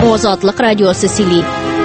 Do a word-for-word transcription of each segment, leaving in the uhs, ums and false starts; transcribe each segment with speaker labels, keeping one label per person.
Speaker 1: Ozodlik radiosi Sili.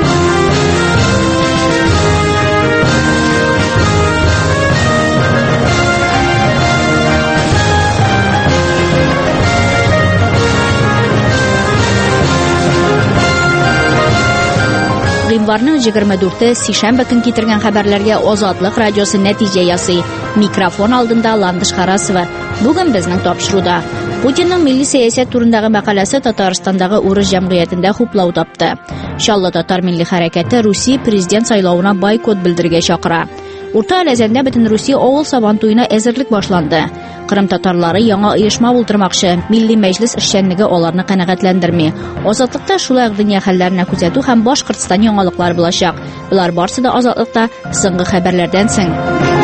Speaker 1: Гыйнварның егерме дүрте сишәмбе көн китергән хәбәрләргә Озодлык радиосы нәтиҗә ясый. Микрофон алдында Ландыш Харасова. Бүген безнең тапшыруда Путинның милли сәясәт турындагы мәкаләсе Татарстандагы урыс җәмгыятендә хуплау тапты. Чаллы татар милли хәрәкәте Русия президент сайлауына бойкот белдергә чакыра. Урта Әләзәндә бөтен Русия авыл сабан туена әзерлек башланды. Кырым татарлары яңа оешма булдырмакчы. Милли мәҗлес эшчәнлеге аларны канәгатьләндерми. Азатлыкта шулай ук дөнья хәлләренә күзәтү һәм Башкортстан яңалыклары булачак. Булар барысы да Азатлыкта соңгы хәбәрләрдән соң.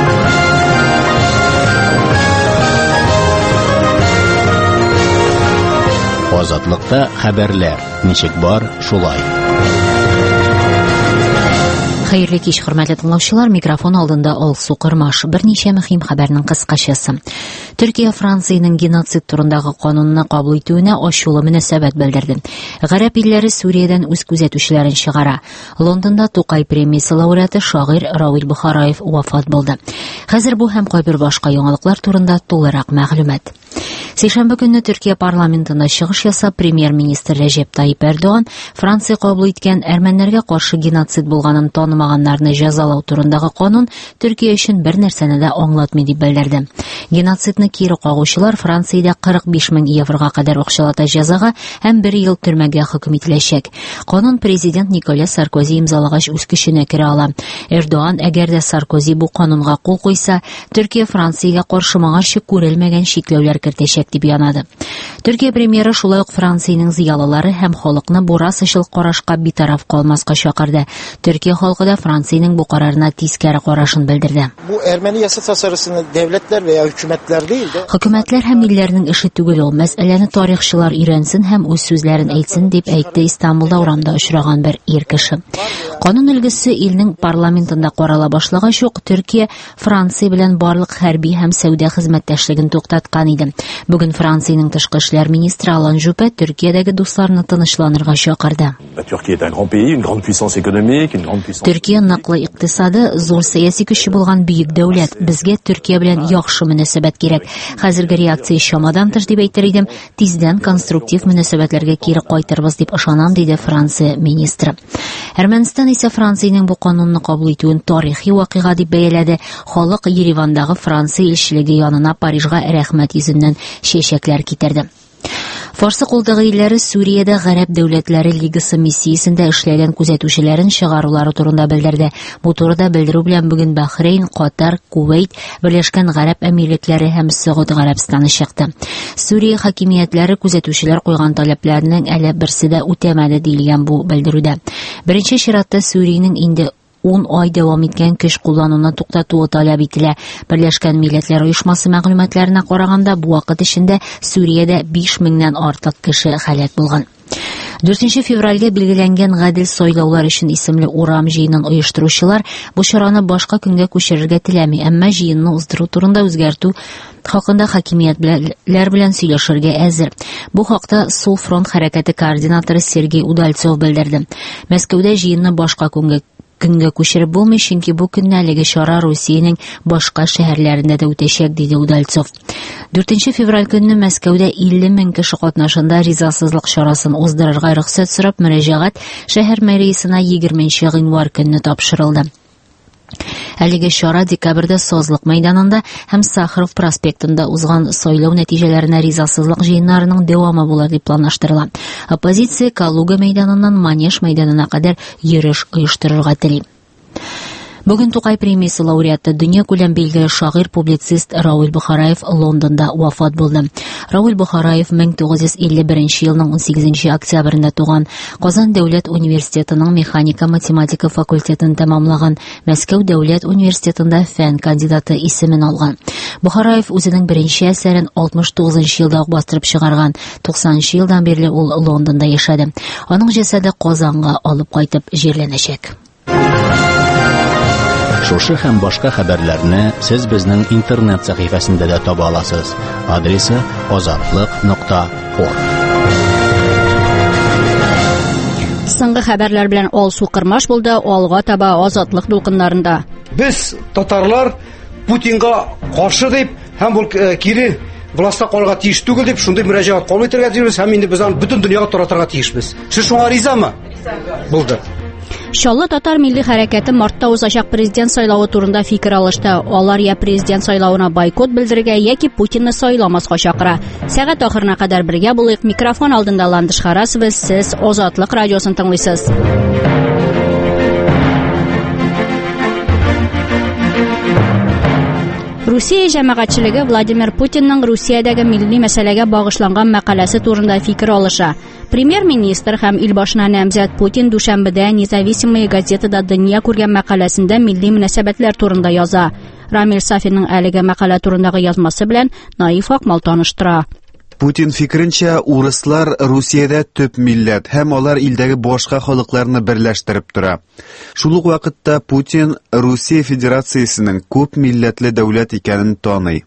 Speaker 2: Азатлыкта хәбәрләр. Ничек бар, шулай.
Speaker 3: Хәерле кич, хөрмәтле тыңлаучылар, микрофон алдында Алсу Кырмаш. Берничә мөһим хәбәрнең кыскачасы. Төркия Франциянең геноцид турындагы канунны кабул итүенә ачулы мөнәсәбәт белдерде. Гарәп илләре Сүриядән үз күзәтүчеләрен чыгара. Лондонда Тукай премиясе лауреаты шагыйрь Рауил Бухараев вафат булды. Хәзер бу һәм кайбер башка яңалыклар турында тулырак мәгълүмат. Сейшәмбе көнне Төркия парламентында чыгыш ясап, премьер-министр Рәҗәп Таyyip Эрдоган Франция кабул иткән әрмәннәргә каршы геноцид булганын танымаганнарны җәзалау турындагы канун Төркия өчен бер нәрсәне дә аңлатмый дип белдерде. Геноцидны кире кагучылар Франциядә кырык биш мең еврога кадәр акчалата җәзага һәм бер ел төрмәгә хөкем ителәчәк. Канун президент Николя Саркози имзалагач үз көченә керә ала. Эрдоган, әгәр дә Саркози бу канунга кул куйса, Төркия Франциягә каршы моңарчы күрелмәгән чикләүләр кертәчәк дип янады. Төркия премьеры шулай ук Франциянең зыялылары һәм халыкны бу расычыл карашка битараф калмаска чакырды. Төркия халкы да Франциянең бу карарына тискәре карашын белдерде.
Speaker 4: Бу Ermeni yasa tasarısını devletler veya hükümetler değil de
Speaker 3: Хөкүмәтләр һәм илләрнең эше түгел ул. Мәсьәләне тарихчылар өйрәнсен һәм үз сүзләрен әйтсен дип әйтте Истанбулда урамда очраган бер ир кеше. Канун өлгесе илнең парламентында карала башлагач ук Төркия Франция белән барлык хәрби һәм сәүдә хезмәттәшлеген туктаткан иде. Бүген Франциянең тышкы эшләр министры Алан Жупе Төркиядәге дусларны тынычланырга чакырды. Төркия ныклы икътисады, зур сәяси көче булган бөек дәүләт. Безгә Төркия белән яхшы мөнәсәбәт кирәк. Хәзерге реакция чамадан тыш дип әйтер идем. Тиздән конструктив мөнәсәбәтләргә кире кайтырбыз дип ышанам, диде Франция министры. Әрмәнстан исә Франциянең бу канунны кабул итүен тарихи вакыйга дип бәяләде. Халык Еревандагы Франция илчелеге янына Парижга рәхмәт йөзеннән чәчәкләр китерде. Фарсы кулдагы илләре Сүриядә Гарәп дәүләтләре лигасы миссиясендә эшләгән күзәтүчеләрен чыгарулары турында белдерде. Бу турыда белдерү белән бүген Бахрейн, Катар, Кувейт, Берләшкән Гарәп Әмирлекләре һәм Сауд Гарәбстаны чыкты. Сүрия хакимиятләре күзәтүчеләр куйган таләпләрнең әле берсе дә үтәмәде диелгән бу белдерүдә. Беренче чиратта Сүриянең инде ун ай дәвам иткән көч куллануны туктатуы таләп ителә. Берләшкән Милләтләр оешмасы мәгълүматларына караганда, бу вакыт эчендә Сүриядә биш меңнән артык кеше һәлак булган. дүртенче февральгә билгеләнгән гадел сайлаулар өчен исемле урам җыенын оештыручылар бу чараны башка көнгә күчерергә теләми, әмма җыенны уздыру турында үзгәртү хакында хакимиятләр белән сөйләшергә әзер. Бу хакта Сул фронт хәрәкәте координаторы Сергей Удальцов белдерде. Мәскәүдә җыенны башка көнгә көнгә күчереп булмый, чөнки бу көннәлеге чара Русиянең башка шәһәрләрендә дә үтәчәк, диде Удальцов. дүртенче февраль көнне Мәскәүдә илле мең кеше катнашында ризасызлык чарасын уздырырга рөхсәт сорап мөрәҗәгать шәһәр мэриясенә егерменче гыйнвар көнне тапшырылды. Әлеге чара декабрьдә Созлык мәйданында һәм Сахаров проспектында узган сайлау нәтиҗәләренә ризасызлык җыеннарының дәвамы булыр дип планлаштырыла. Оппозиция Калуга мәйданыннан Манеж мәйданына кадәр йөреш оештырырга тели. Бүген Тукай премиясе лауреаты, дөнья күләм билгеле шагыйрь, публицист Рауил Бухараев Лондонда вафат булды. Рауил Бухараев мең тугыз йөз илле беренче елның ун сигезенче октябрендә туган. Казан дәүләт университетының механика-математика факультетын тәмамлаган. Мәскәү дәүләт университетында фән кандидаты исемен алган. Бухараев үзенең беренче әсәрен алтмыш тугызынчы елда ук бастырып чыгарган. туксанынчы елдан бирле ул Лондонда яшәде. Аның җәсәде Казанга алып кайтып җирләнәчәк.
Speaker 2: Шушы һәм башка хәбәрләрне сез безнең интернет сәхифәсендә дә таба аласыз. Адресы азатлык нокта орг.
Speaker 1: Соңгы хәбәрләр белән алсу кырмаш булды, алга таба азатлык дулкыннарында.
Speaker 5: Без татарлар Путинга каршы дип һәм бу кире властьта калырга тиеш түгел дип шундый мөрәҗәгать кабул итәргә тиешбез һәм инде без аны бөтен дөньяга таратырга тиешбез. Сез шуңа ризамы? Булды.
Speaker 1: Чаллы татар милли хәрәкәте мартта узачак президент сайлавы турында фикер алышты. Алар я президент сайлавына бойкот белдерергә яки Путинны сайламаска чакыра. Сәгать ахырына кадәр бергә булыйк. Микрофон алдында Ландыш Харасова, сез Азатлык радиосын тыңлыйсыз. Русия җәмәгатьчелеге Владимир Путинның Русиядәге милли мәсьәләгә багышланган мәкаләсе турында фикер алыша. Премьер-министр һәм илбашына намзәт Путин дүшәмбедә Независимая газетада дөнья күргән мәкаләсендә милли мөнәсәбәтләр турында яза. Рамил Сафинның әлеге мәкалә турындагы язмасы белән Наиф Акмал таныштыра.
Speaker 6: Путин фикеренчә, урыслар Русиядә төп милләт һәм алар илдәге башка халыкларны берләштереп тора. Шул ук вакытта Путин Русия Федерациясенең күп милләтле дәүләт икәнен таный.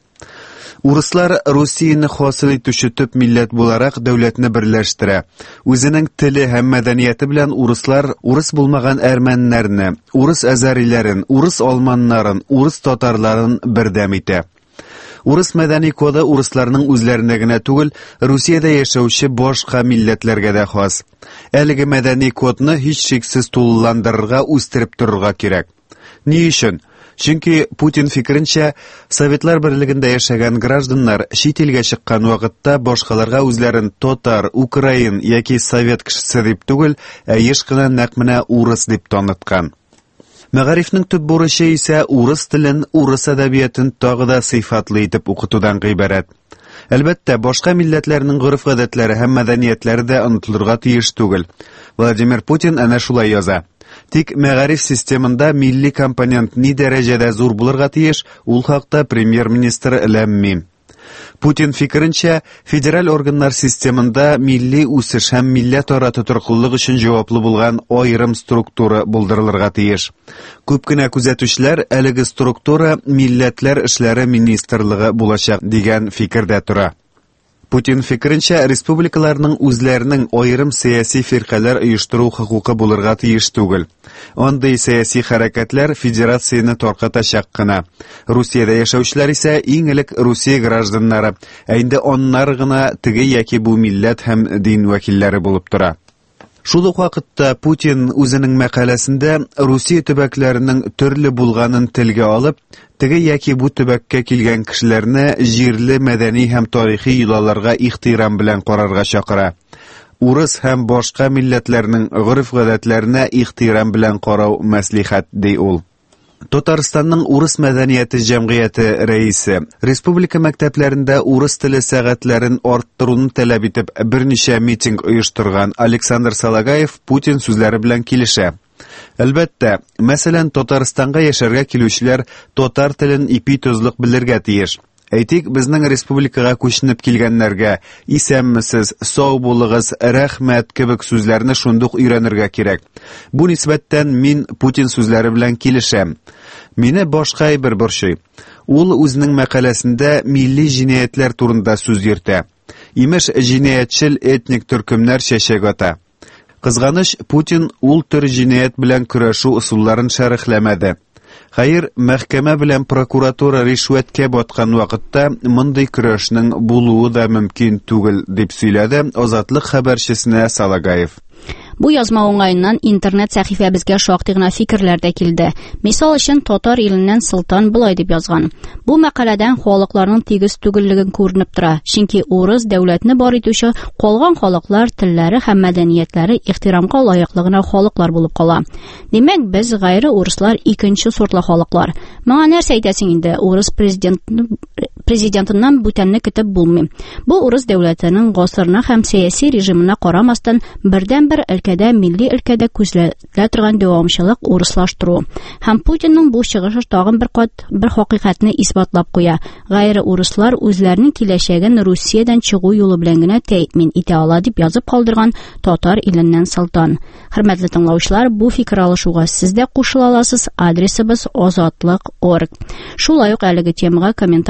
Speaker 6: Урыслар Русияны хасил итүче төп милләт буларак дәүләтне берләштерә. Үзенең теле һәм мәдәнияте белән урыслар урыс булмаган әрмәннәрне, урыс әзәриләрен, урыс алманнарын, урыс татарларын бердәм итә. Урыс мәдәни коды урысларның үзләренә генә түгел, Русиядә яшәүче башка милләтләргә дә хас. Әлеге мәдәни кодны һич шиксез тулыландырырга, үстереп торырга кирәк. Ни өчен? Чөнки Путин фикеренчә, Советлар Берлегендә яшәгән гражданнар чит илгә чыккан вакытта башкаларга үзләрен татар, украин яки совет кешесе дип түгел, ә еш кына нәкъ менә урыс дип таныткан. Мәгарифнең төп бурычы исә урыс телен, урыс әдәбиятын тагы да сыйфатлы итеп укытудан гыйбарәт. Әлбәттә, башка милләтләрнең гореф-гадәтләре һәм мәдәниятләре дә онытылырга тиеш түгел. Владимир Путин әнә шулай яза. Тик мәгариф системында милли компонент ни дәрәҗәдә зур булырга тиеш, ул хакта премьер-министр ләмми. Путин фикеренчә, федераль органнар системында милли үсеш һәм милләт-ара тотрыклылык өчен җаваплы булган аерым структура булдырылырга тиеш. Күп кенә күзәтүчләр әлеге структура милләтләр эшләре министрлыгы булачак дигән фикердә тора. Путин фикеренчә, республикаларның үзләренең аерым сәяси фиркалар оештыру хокукы булырга тиеш түгел. Андый сәяси хәрәкәтләр федерацияне таркатачак кына. Русиядә яшәүчеләр исә иң элек Русия гражданнары, ә инде аннар гына теге яки бу милләт һәм дин вәкилләре булып тора. Шул ук вакытта Путин үзенең мәкаләсендә Русия төбәкләренең төрле булганын телгә алып, теге яки бу төбәккә килгән кешеләрне җирле мәдәни һәм тарихи йолаларга ихтирам белән карарга чакыра. Урыс һәм башка милләтләрнең гореф-гадәтләренә ихтирам белән карау мәслихәт ди ул. Татарстанның урыс мәдәнияте җәмгыяте рәисе республика мәктәпләрендә урыс теле сәгатьләрен арттыруны таләп итеп берничә митинг оештырган Александр Салагаев Путин сүзләре белән килешә. Әлбәттә, мәсәлән, Татарстанга яшәргә килүчеләр татар телен ипи-тозлык белергә тиеш. Әйтик, безнең республикага күченеп килгәннәргә исәнмесез, сау булыгыз, рәхмәт кебек сүзләрне шундук өйрәнергә кирәк. Бу нисбәттән мин Путин сүзләре белән килешәм. Мине башка бер борчый. Ул үзенең мәкаләсендә милли җинаятләр турында сүз йөртә. Имеш, җинаятчыл этник төркемнәр чәчәк ата. Кызганыч, Путин ул төр җинаят белән көрәшү ысулларын шәрехләмәде. Хәер, мәхкәмә белән прокуратура ришвәткә баткан вакытта мондый көрәшнең булуы да мөмкин түгел, дип сөйләде Азатлык хәбәрчесенә Салагаев.
Speaker 1: Бу язма уңайыннан интернет сәхифәбезгә шактый гына фикерләр дә килде. Мисал өчен, татар иленнән Сылтан булай дип язган. Бу мәкаләдән халыкларның тигез түгеллеген күренеп тора. Чөнки урыс дәүләтне бар итүче калган халыклар телләре һәм мәдәниятләре ихтирамга лаеклы гына халыклар булып кала. Димәк, без гайры урыслар икенче сортлы халыклар. Моңа нәрсә әйтәсең инде, урыс президентны президентыннан бүтәнне көтеп булмый. Бу урыс дәүләтенең гасырына һәм сәяси режимына карамастан бердән-бер өлкәдә, милли өлкәдә күзәтелә торган дәвамчылык урыслаштыру. Һәм Путинның бу чыгышы тагын бер кат бер хакыйкатьне исбатлап куя. Гайры урыслар үзләренең киләчәген Русиядән чыгу юлы белән генә тәэмин итә ала дип язып калдырган татар иленнән Сылтан. Хөрмәтле тыңлаучылар, бу фикер алышуга сез дә кушыла аласыз. Адресыбыз азатлык точка орг. Шулай ук әлеге темага комментар бүлегендә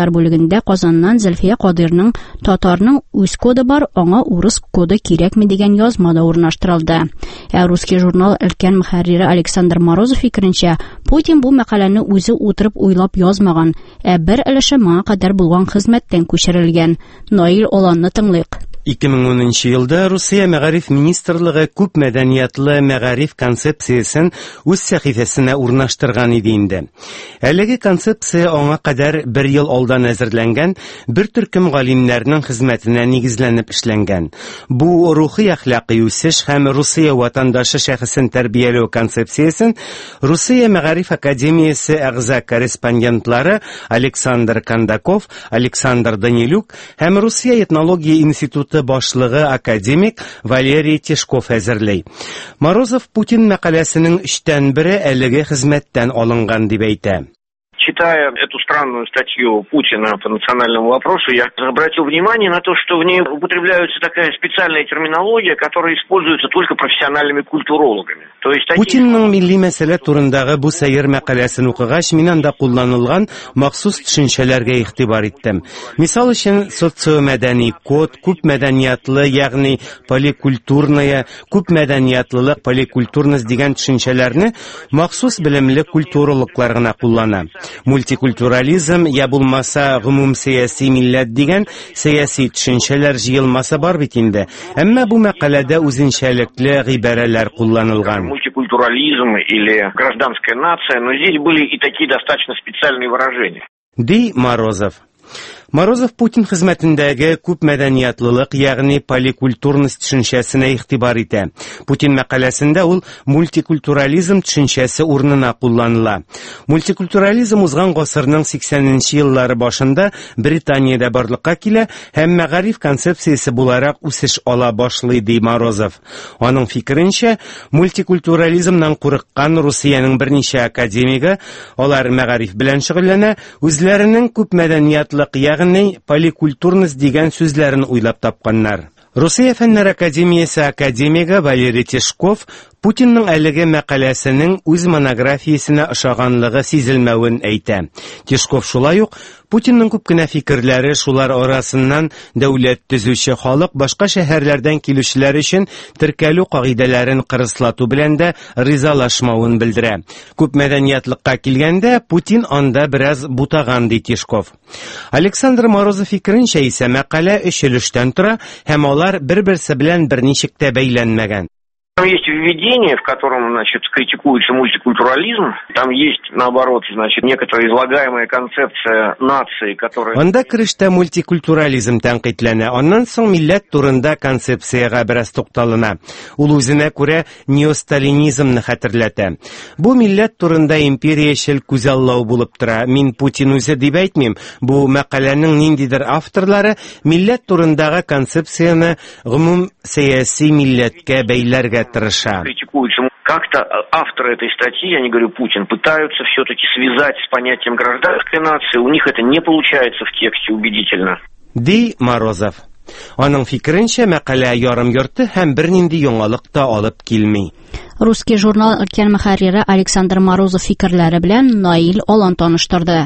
Speaker 1: килгәндә Казаннан Зөлфия Кадирның татарның үз коды бар, аңа урыс коды кирәкме дигән язма да урнаштырылды. Ә Русский журнал өлкән мөхәррире Александр Морозов фикеренчә, Путин бу мәкаләне үзе утырып уйлап язмаган, ә бер өлеше моңа кадәр булган хезмәттән күчерелгән. Наил Оланны тыңлыйк.
Speaker 7: ике мең унынчы елда Русия мәгариф министрлыгы күп мәдәниятлы мәгариф концепциясын үз сәхифәсенә урнаштырган иде инде. Әлеге концепция аңа кадәр бер ел алдан әзерләнгән, бер төркем галимнәрнең хезмәтенә нигезләнеп эшләнгән. Бу рухи әхлакый үсеш һәм Русия ватандашы шәхесен тәрбияләү концепциясын Русия мәгариф академиясе әгъза корреспондентлары Александр Кондаков, Александр Данилюк һәм Русия этнология институты башлыгы академик Валерий Тишков әзерләй. Морозов Путин мәкаләсенең өчтән бире әлеге хезмәттән алынган дип әйтә.
Speaker 8: Читая эту странную статью Путина по национальному вопросу, я обратил внимание на то, что в ней употребляется такая специальная терминология, которая используется только профессиональными культурологами. То есть
Speaker 7: Путинның милли мәсьәлә турындагы бу сәер мәкаләсен укыгач, мин анда кулланылган махсус төшенчәләргә игътибар иттем. Мисал өчен, социомәдәни код, күп мәдәниятлы, ягъни поликультурная, күп мәдәниятлылык, поликультурность дигән төшенчәләрне махсус белемле культурологлар гына куллана. Мультикультурализм я булмаса гомум сияси милләт дигән сияси төшенчәләр җыелмасы бар бит инде. Әмма бу мәкаләдә үзенчәлекле гыйбарәләр кулланылган.
Speaker 8: Мультикультурализм или гражданская нация, но здесь были и такие достаточно специальные выражения.
Speaker 7: Ди Морозов. Морозов Путин хезмәтендәге күп мәдәниятлылык, ягъни поликультурность төшенчәсенә игътибар итә. Путин мәкаләсендә ул мультикультурализм төшенчәсе урынына кулланыла. Мультикультурализм узган гасырның сиксәненче еллары башында Британиядә барлыкка килә һәм мәгариф концепциясе буларак үсеш ала башлый, ди Морозов. Аның фикеренчә, мультикультурализмнан курыккан Русиянең берничә академигы, алар мәгариф белән шөгыльләнә, үзләренең күп мәдәниятлык, ягъни поликультурность дигән сүзләрен уйлап тапканнар. Русия фәннәр академиясе академигы Валерий Тишков Путинның әлеге мәкаләсенең үз монографиясенә ошаганлыгы сизелмәвен әйтә. Тишков шулай ук Путинның күп кенә фикерләре, шулар арасыннан дәүләт төзүче халык башка шәһәрләрдән килүчеләр өчен теркәлү кагыйдәләрен кырыслату белән дә ризалашмавын белдерә. Күп мәдәниятлыкка килгәндә Путин анда бераз бутаган, ди Тишков. Александр Морозов фикеренчә исә мәкалә өч өлештән тора һәм алар бер-берсе белән берничек тә бәйләнмәгән.
Speaker 8: Там есть введение, в котором, значит, критикуется мультикультурализм. Там есть, наоборот, значит, некоторая излагаемая концепция нации, которая...
Speaker 7: Анда кирештә мультикультурализм тәнкыйтьләнә. Аннан соң милләт турында концепцияга бераз тукталына. Ул үзенә күрә неосталинизмны хәтерләтә. Бу милләт турында империячел күзаллау булып тора. Мин Путин үзе дип әйтмим. Бу мәкаләнең ниндидер авторлары милләт турындагы концепцияны гомум сияси милләткә бәйләргә тырыша.
Speaker 8: Критикуются как-то авторы этой статьи, я не говорю Путин, пытаются все-таки связать с понятием гражданской нации. У них это не получается в тексте убедительно.
Speaker 7: Ди Морозов. Аның фикеренчә, мәкалә ярым-йорты һәм бернинди яңалык та алып килми.
Speaker 1: Русский журнал өлкән мөхәррире Александр Морозов фикерләре белән Наил Олан таныштырды.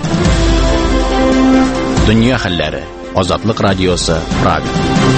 Speaker 2: Дөнья хәлләре. Азатлык радиосы, Прага.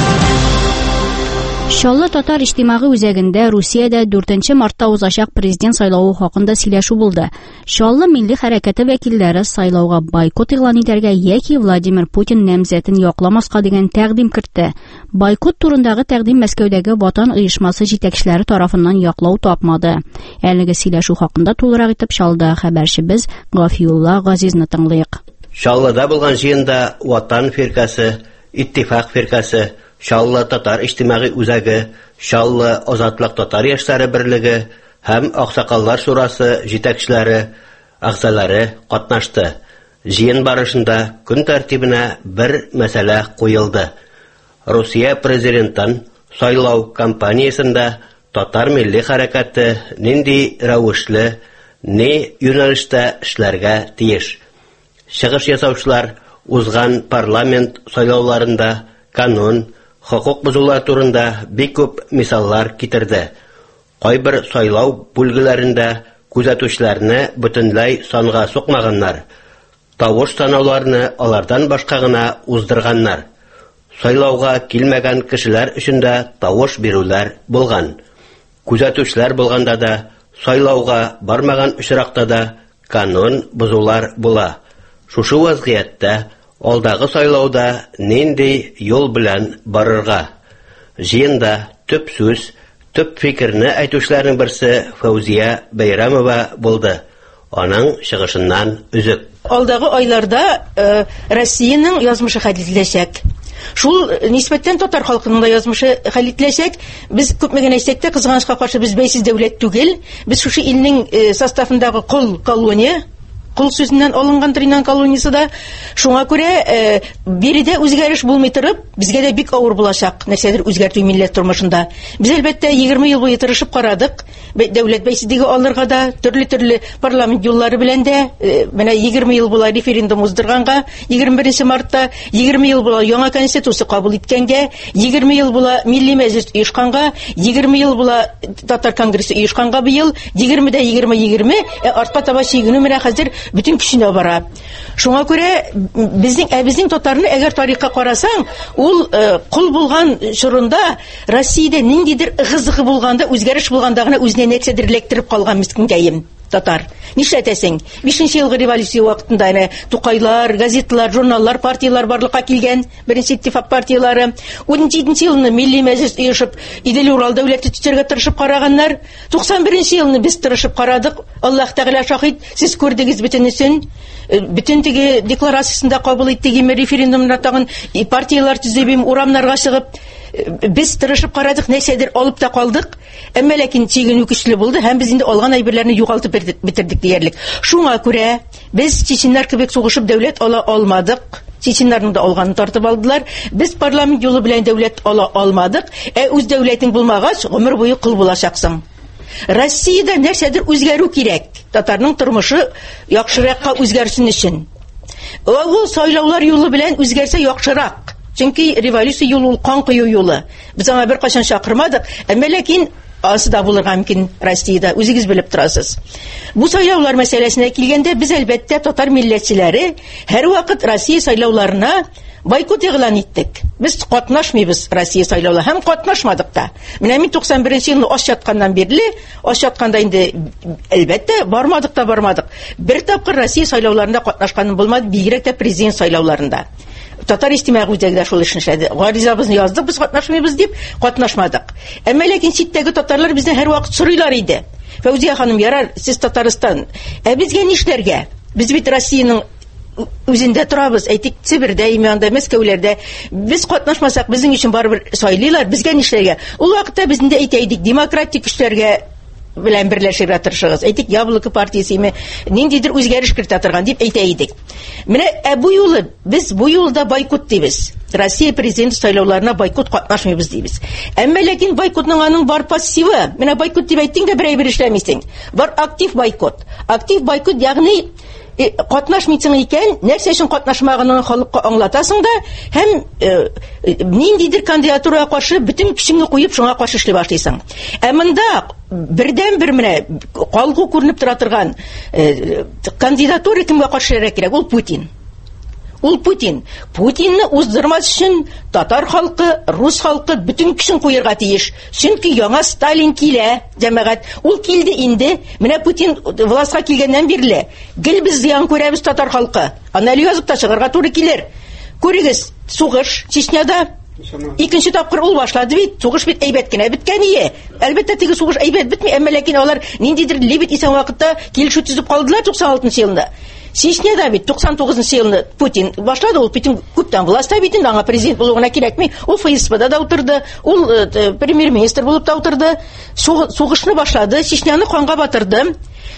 Speaker 1: Шаллы татар иҗтимагый үзәгендә Русиядә дүртенче мартта узачак президент сайлауы хакында сөйләшү булды. Шаллы милли хәрәкәте вәкилләре сайлауга бойкот игълан итәргә яки Владимир Путин намзәтен якламаска дигән тәкъдим кертте. Бойкот турындагы тәкъдим Мәскәүдәге Ватан оешмасы җитәкчеләре тарафыннан яклау тапмады. Әлеге сөйләшү хакында тулырак итеп Шаллыда хәбәрчебез Гафиулла Газизны тыңлыйк.
Speaker 9: Шаллыда булган җыенда Ватан фиркасы, Иттифак фиркасы, Шаллы татар иҗтимагый үзәге, Шаллы азатлык татар яшьләре берлеге һәм Аксакаллар шурасы җитәкчеләре, әгъзалары катнашты. Җыен барышында көн тәртибенә бер мәсьәлә куелды. Русия президентын сайлау кампаниясендә татар милли хәрәкәте нинди рәвешле, ни юнәлештә эшләргә тиеш. Чыгыш ясаучылар узган парламент сайлауларында канун, хокук бузулар турында бик күп мисаллар китерде. Кайбер сайлау бүлгеләрендә күзәтүчләрне бөтенләй санга сукмаганнар. тавыш санауларны алардан башка гына уздырганнар. Сайлауга килмәгән кешеләр өчен дә тавыш бирүләр булган. Күзәтүчләр булганда да, сайлауга бармаган очракта да канун бузулар була. Шушы вазгыятта алдагы сайлауда нинди юл белән барырга? Җыенда төп сүз, төп фикерне әйтүчләрнең берсе Фаузия Бәйрәмова булды. Аның чыгышыннан үзек.
Speaker 10: Алдагы айларда э, Россиянең язмышы хәл ителәчәк. Шул нисбәттән татар халкының да язмышы хәл ителәчәк. Без күпмәгән әйтсәк тә, кызганычка каршы без бәйсез дәүләт түгел. Без шушы илнең э, составындагы кол колония, кул сүзеннән алынган Тринан колониясе да. Шуңа күрә э, биредә үзгәреш булмый торып, безгә дә бик авыр булачак нәрсәдер үзгәртү милләт тормышында. Без әлбәттә егерме ел буе тырышып карадык. Дәүләт бәйсезлеге алырга да, төрле-төрле парламент юллары белән дә, э, менә егерме ел була референдум уздырганга, егерме беренче мартта, егерме ел була яңа конституция кабул иткәнгә, егерме ел була милли мәҗлес оешканга, егерме ел була татар конгрессы оешканга быел, егерме дә егерме егерме, э, артка таба чигенү менә хәзер bütün көченә бара. Шуңа күрә безнең ә безнең татарны әгәр тарихка карасаң, ул э, кул булган чорында Россиядә ниндидер ыгы-зыгы булганда, үзгәреш булганда гына үзенә нәрсәдер эләктереп калган мискенгәем татар. Нишләтәсең? бишенче елгы революция вакытында әнә Тукайлар, газетлар, журналлар, партиялар барлыкка килгән, беренче иттифак партиялары. унҗиденче елны милли мәҗлес оешып, Идел Урал дәүләте төзергә тырышып караганнар. туксан беренче елны без тырышып карадык. Аллаһ Тәгалә шаһид, сез күрдегез бөтенесен. Бүтән теге декларациясендә кабул иттегем референдумда тагын партиялар төзебем, урамнарга чыгып, без тырышып карадык, нәрсәдер алып та калдык. Әмма ләкин чигенү көчле булды һәм без инде алган әйберләрне югалтып битердик диярлек. Шуңа күрә без чеченнәр кебек сугышып дәүләт ала алмадык. Чеченнәрнең дә алганын тартып алдылар. Без парламент юлы белән дәүләт ала алмадык. Ә үз дәүләтең булмагач, гомер буе кул булачаксың. Россиядә нәрсәдер үзгәрү кирәк. Татарның тормышы яхшыракка үзгәрсен өчен. Ул сайлаулар юлы белән үзгәрсә яхшырак. Чөнки революция юлы ул кан кую юлы. Без аңа бер кашан чакырмадык, әмма ләкин асы да булырга мөмкин Россиядә, үзегез белеп торасыз. Бу сайлаулар мәсьәләсенә килгәндә, без әлбәттә татар милләтчеләре һәр вакыт Россия сайлауларына бойкот игълан иттек. Без катнашмыйбыз Россия сайлауларына, һәм катнашмадык та. Менә мин туксан беренче елны аш ятканнан бирле, аш ятканда инде әлбәттә бармадык та бармадык. Бер тапкыр Россия сайлауларында катнашканым булмады, бигрәк тә президент сайлауларында. Татар истимагы үзәгедә шул эшне эшләде. Гаризабызны яздык, без катнашмыйбыз дип, катнашмадык. Әмма ләкин читтәге татарлар безне һәр вакыт сорыйлар иде. Фаузия ханым, ярар, сез Татарстан, ә безгә нишләргә? Без бит Россиянең үзендә торабыз, әйтик, Сибирдә, Имянда, Мәскәүләрдә. Без катнашмасак, безнең өчен барыбер сайлыйлар, безгә нишләргә? Ул вакытта без инде әйтәйдик, демократик көчләргә белән берләшергә тырышыгыз. Әйтик, Яблоко партиясеме ниндидер үзгәреш кертә торган дип әйтә идек. Менә ә бу юлы без бу юлда бойкот дибез. Россия президент сайлауларына бойкот катнашмыйбыз дибез. Әмма ләкин бойкотның аның бар пассивы. Менә бойкот дип әйттең дә берәй бер эшләмисең. Бар актив бойкот. Актив бойкот ягъни катнашмыйсың икән, нәрсә өчен катнашмаганын халыкка аңлатасың да, һәм э, ниндидер кандидатурага каршы бөтен көчеңне куеп шуңа каршы эшли башлыйсың. Ә монда бердән бер менә калгу күренеп тора торган э, кандидатура кемгә каршы кирәк? Ул Путин. Ул Путин. Путинны уздырмас өчен татар халкы, рус халкы бөтен көчен куярга тиеш. Чөнки яңа Сталин килә, җәмәгать. Ул килде инде. Менә Путин властька килгәннән бирле. Гел без зыян күрәбез татар халкы. Анализ язып та чыгарга туры килер. Күрегез, сугыш Чечняда икенче тапкыр ул башлады бит. Сугыш бит әйбәт кенә беткән ие. Әлбәттә теге сугыш әйбәт битми, әмма ләкин алар ниндидер либит исән вакытта килешү төзеп калдылар туксан алтынчы елда. Чечняда бит туксан тугызынчы елны Путин башлады, ул Путин күптән властьта бит, аңа президент булуына кирәкми. Ул ФСБда да утырды, ул премьер-министр булып та утырды. Сугышны башлады, Чечняны канга батырды.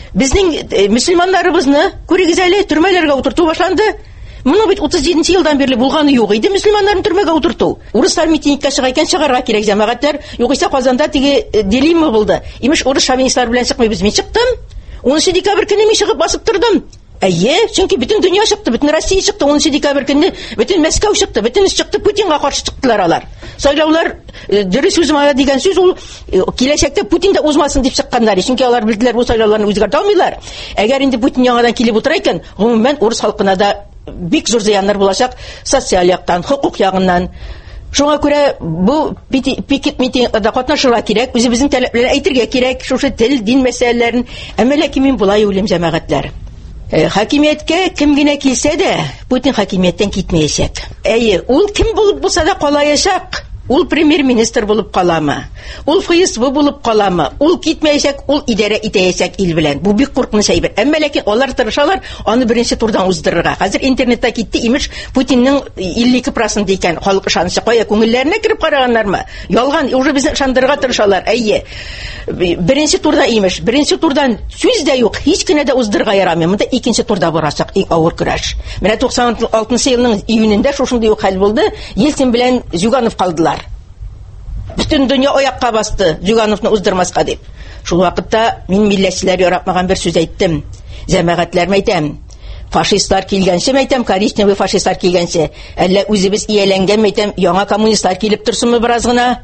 Speaker 10: Безнең мөселманнарыбызны күрегез әле төрмәләргә утырту башланды. Моны бит утыз җиденче елдан бирле булганы юк иде, мөселманнарны төрмәгә утырту. Урыслар митингка чыга икән, чыгарга кирәк җәмәгатьләр. Югыйсә Казанда теге дилемма булды. Имеш урыс шовинистлар белән чыкмыйбыз. Мин чыктым. унынчы декабрь көне мин чыгып басып тордым. Әйе, чөнки бөтен дөнья чыкты, бөтен Россия чыкты, унынчы декабрь көнне бөтен Мәскәү чыкты, бөтен чыкты, Путинга каршы чыктылар алар. Сайлаулар дөрес узмая дигән сүз ул киләчәктә Путин да узмасын дип чыкканнар, чөнки алар билделәр бу сайлауларны үзгәртә алмыйлар. Әгәр инде Путин яңадан килеп утыра икән, гомумән урыс халкына да бик зур зыяннар булачак социаль яктан, хукук ягыннан. Шуңа күрә бу пикет митингда катнашырга кирәк, үзебезнең таләпләрне әйтергә кирәк, шушы тел, дин мәсьәләләрен, әмма ләкин мин булай уйлыйм, җәмәгатьләр. Хакимияткә кем генә килсә дә, Путин хакимияттән китмәячәк. Әйе, ул кем булып булса да калаячак. Ул премьер-министр булып каламы? Ул ФСБ булып каламы? Ул китмәячәк, ул идарә итәячәк ил белән. Бу бик куркыныч әйбер. Әмма ләкин алар тырышалар, аны беренче турдан уздырырга. Хәзер интернетта китте, имеш Путинның илле ике процент икән халык ышанышы. Кая, күңелләренә кирип караганнармы? Ялган, уже безне ышандырырга тырышалар. Әйе. Беренче турда имеш, беренче турдан сүз дә юк, һич кенә дә уздырырга ярамый. Монда икенче турда барачак, иң авыр көрәш. Менә туксан алтынчы елның июнендә шушындый ук хәл булды. Ельцин белән Зюганов калдылар. Бөтен дөнья аякка басты, Зюгановны уздырмаска дип. Шул вакытта мин милләтчеләр яратмаган бер сүз әйттем. Җәмәгатьләр әйтәм. Фашистлар килгәнче әйтәм, коричневый фашистлар килгәнче. Әллә үзебез ияләнгән әйтәм, яңа коммунистлар килеп торсынмы бераз гына?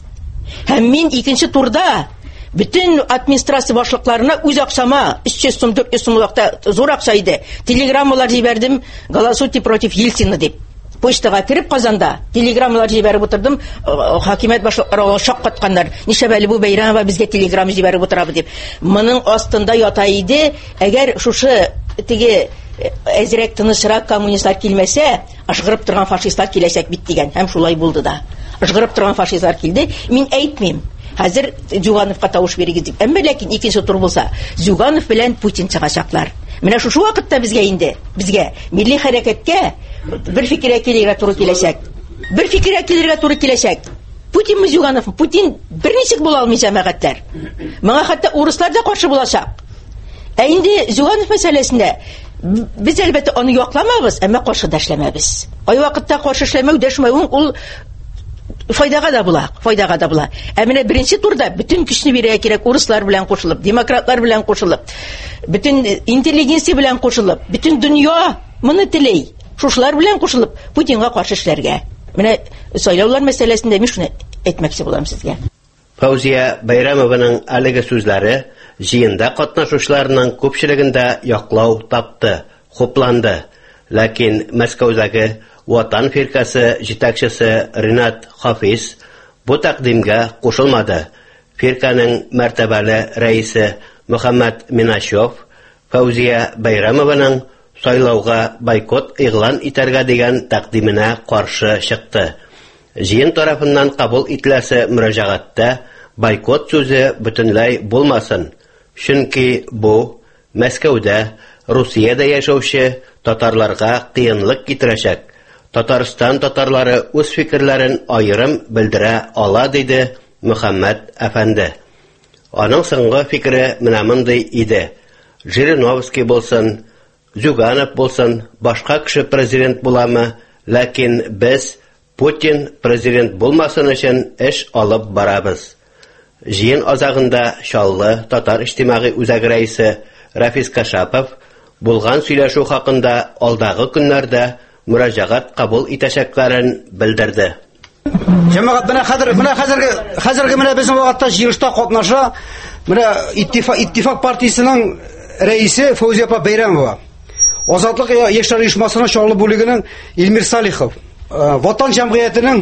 Speaker 10: Һәм мин икенче турда bütün администрация башлыкларына үз акчама өч йөз сум, дүрт йөз сум вакытта зур акча иде. Телеграммалар җибәрдем, голосуйте против Ельцина дип. Почтага кирип Казанда телеграммалар җибәреп утырдым, хакимият башлыклары шаккатканнар. Нишәбәле бу Бәйрәмова безгә телеграмма җибәреп утырабы дип. Моның астында ята иде, әгәр шушы теге әзрәк тынычрак коммунистлар килмәсә, ашгырып торган фашистлар киләчәк бит дигән. Һәм шулай булды да. Ашгырып торган фашистлар килде. Мин әйтмим. Хәзер Зюгановка тавыш бирегез дип. Әмма ләкин икенче тур булса, Зюганов белән Путин чыгачаклар. Менә шушы вакытта безгә инде, безгә милли хәрәкәткә бер фикергә килергә туры киләчәк. Бер фикергә килергә туры киләчәк. Путин мы Зюганов, Путин берничек була алмый җәмәгатьләр. Моңа хәтта урыслар да каршы булачак. Ә инде Зюганов мәсьәләсендә без әлбәттә аны якламабыз, әмма каршы да эшләмәбез. Ай вакытта каршы эшләмәү, дәшмәү ул файдага да була, файдага да була. Ә менә беренче турда бөтен көчне бирергә кирәк, урыслар белән кушылып, демократлар белән кушылып, бөтен интеллигенция белән кушылып, бөтен дөнья моны теләй. Шушлар белән кушылып, Путинга каршы эшләргә. Менә сайлаулар мәсьәләсендә мин шуны әйтмәкче булам сезгә.
Speaker 9: Фаузия Байрамованың әлеге сүзләре җыенда катнашучыларның күпчелегендә яклау тапты, хупланды. Ләкин Мәскәүдәге Ватан фиркасы җитәкчесе Ринат Хафиз бу тәкъдимгә кушылмады. Фирканың мәртәбәле рәисе Мөхәммәд Минашев Фаузия Байрамованың сайлауга бойкот игълан итәргә дигән тәкъдименә каршы чыкты. Җыен тарафыннан кабул ителәсе мөрәҗәгатьтә бойкот сүзе бөтенләй булмасын. Чөнки бу Мәскәүдә, Русиядә яшәүче татарларга кыенлык китерәчәк. Татарстан татарлары үз фикерләрен аерым белдерә ала, диде Мөхәммәд әфәнде. Аның соңгы фикере менә мондый иде. Жириновский булсын, Зюганов булсын, башка кеше президент буламы, ләкин без Путин президент булмасын өчен эш алып барабыз. Җыен азагында Шаллы татар иҗтимагый үзәге рәисе Рафис Кашапов булган сөйләшү хакында алдагы көннәрдә мөрәҗәгать кабул итәчәкләрен белдерде.
Speaker 5: Җәмәгать менә хәзер менә хәзерге хәзерге менә безнең вакытта җыелышта катнаша менә иттифак иттифак партиясенең рәисе Фаузия Байрамова, Азатлык яшьләр оешмасының Шаллы бүлегенең Илмир Салихов, Ватан җәмгыятенең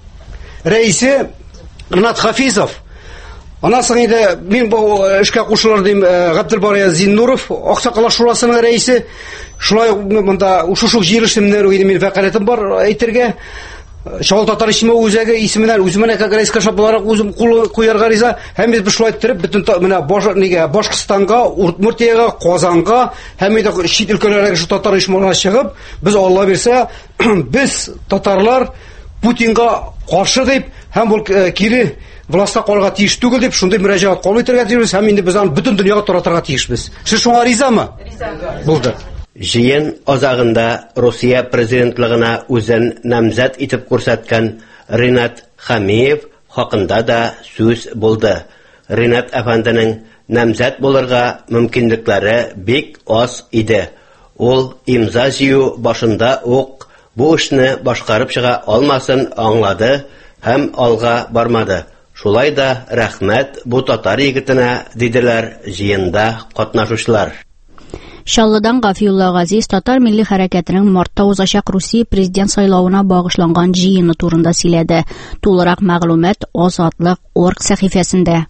Speaker 5: рәисе Ринат Хафизов. Аннан инде мин бу эшкә кушылыр дим, Габделбария Зиннуров, Аксакалар шурасының рәисе. Шулай монда ушушу җыелышымнан мин вәкаләтем бар әйтергә. Шал татар иҗтимагый үзәге исеменнән үземә Каграйс Кашапларга үзем кул куярга риза. Һәм без шулай итеп бөтен менә нигә Башкортстанга, Удмуртиягә, Казанга һәм инде чит өлкәләргә шу татар иҗтимагына чыгып, без Алла бирсә, без татарлар Путинга каршы дип һәм бу кире властьта калырга тиеш түгел дип шундый мөрәҗәгать кабул итәргә тиешбез һәм инде без аны бөтен дөньяга таратырга тиешбез. Сез шуңа ризамы? Риза. Булды.
Speaker 9: Җыен азагында Русия президентлыгына үзен намзәт итеп күрсәткән Ринат Хамиев хакында да сүз булды. Ринат әфәнденең намзәт булырга мөмкинлекләре бик аз иде. Ул имза җыю башында ук бу эшне башкарып чыга алмасын аңлады һәм алга бармады. Шулай да рәхмәт бу татар егетенә, диделәр җыенда катнашучылар.
Speaker 1: Шаллыдан Гафиулла Газиз татар милли хәрәкәтенең мартта узачак Русия президент сайлауына багышланган җыены турында сөйләде. Тулырак мәгълүмат Азатлык орг сәхифәсендә.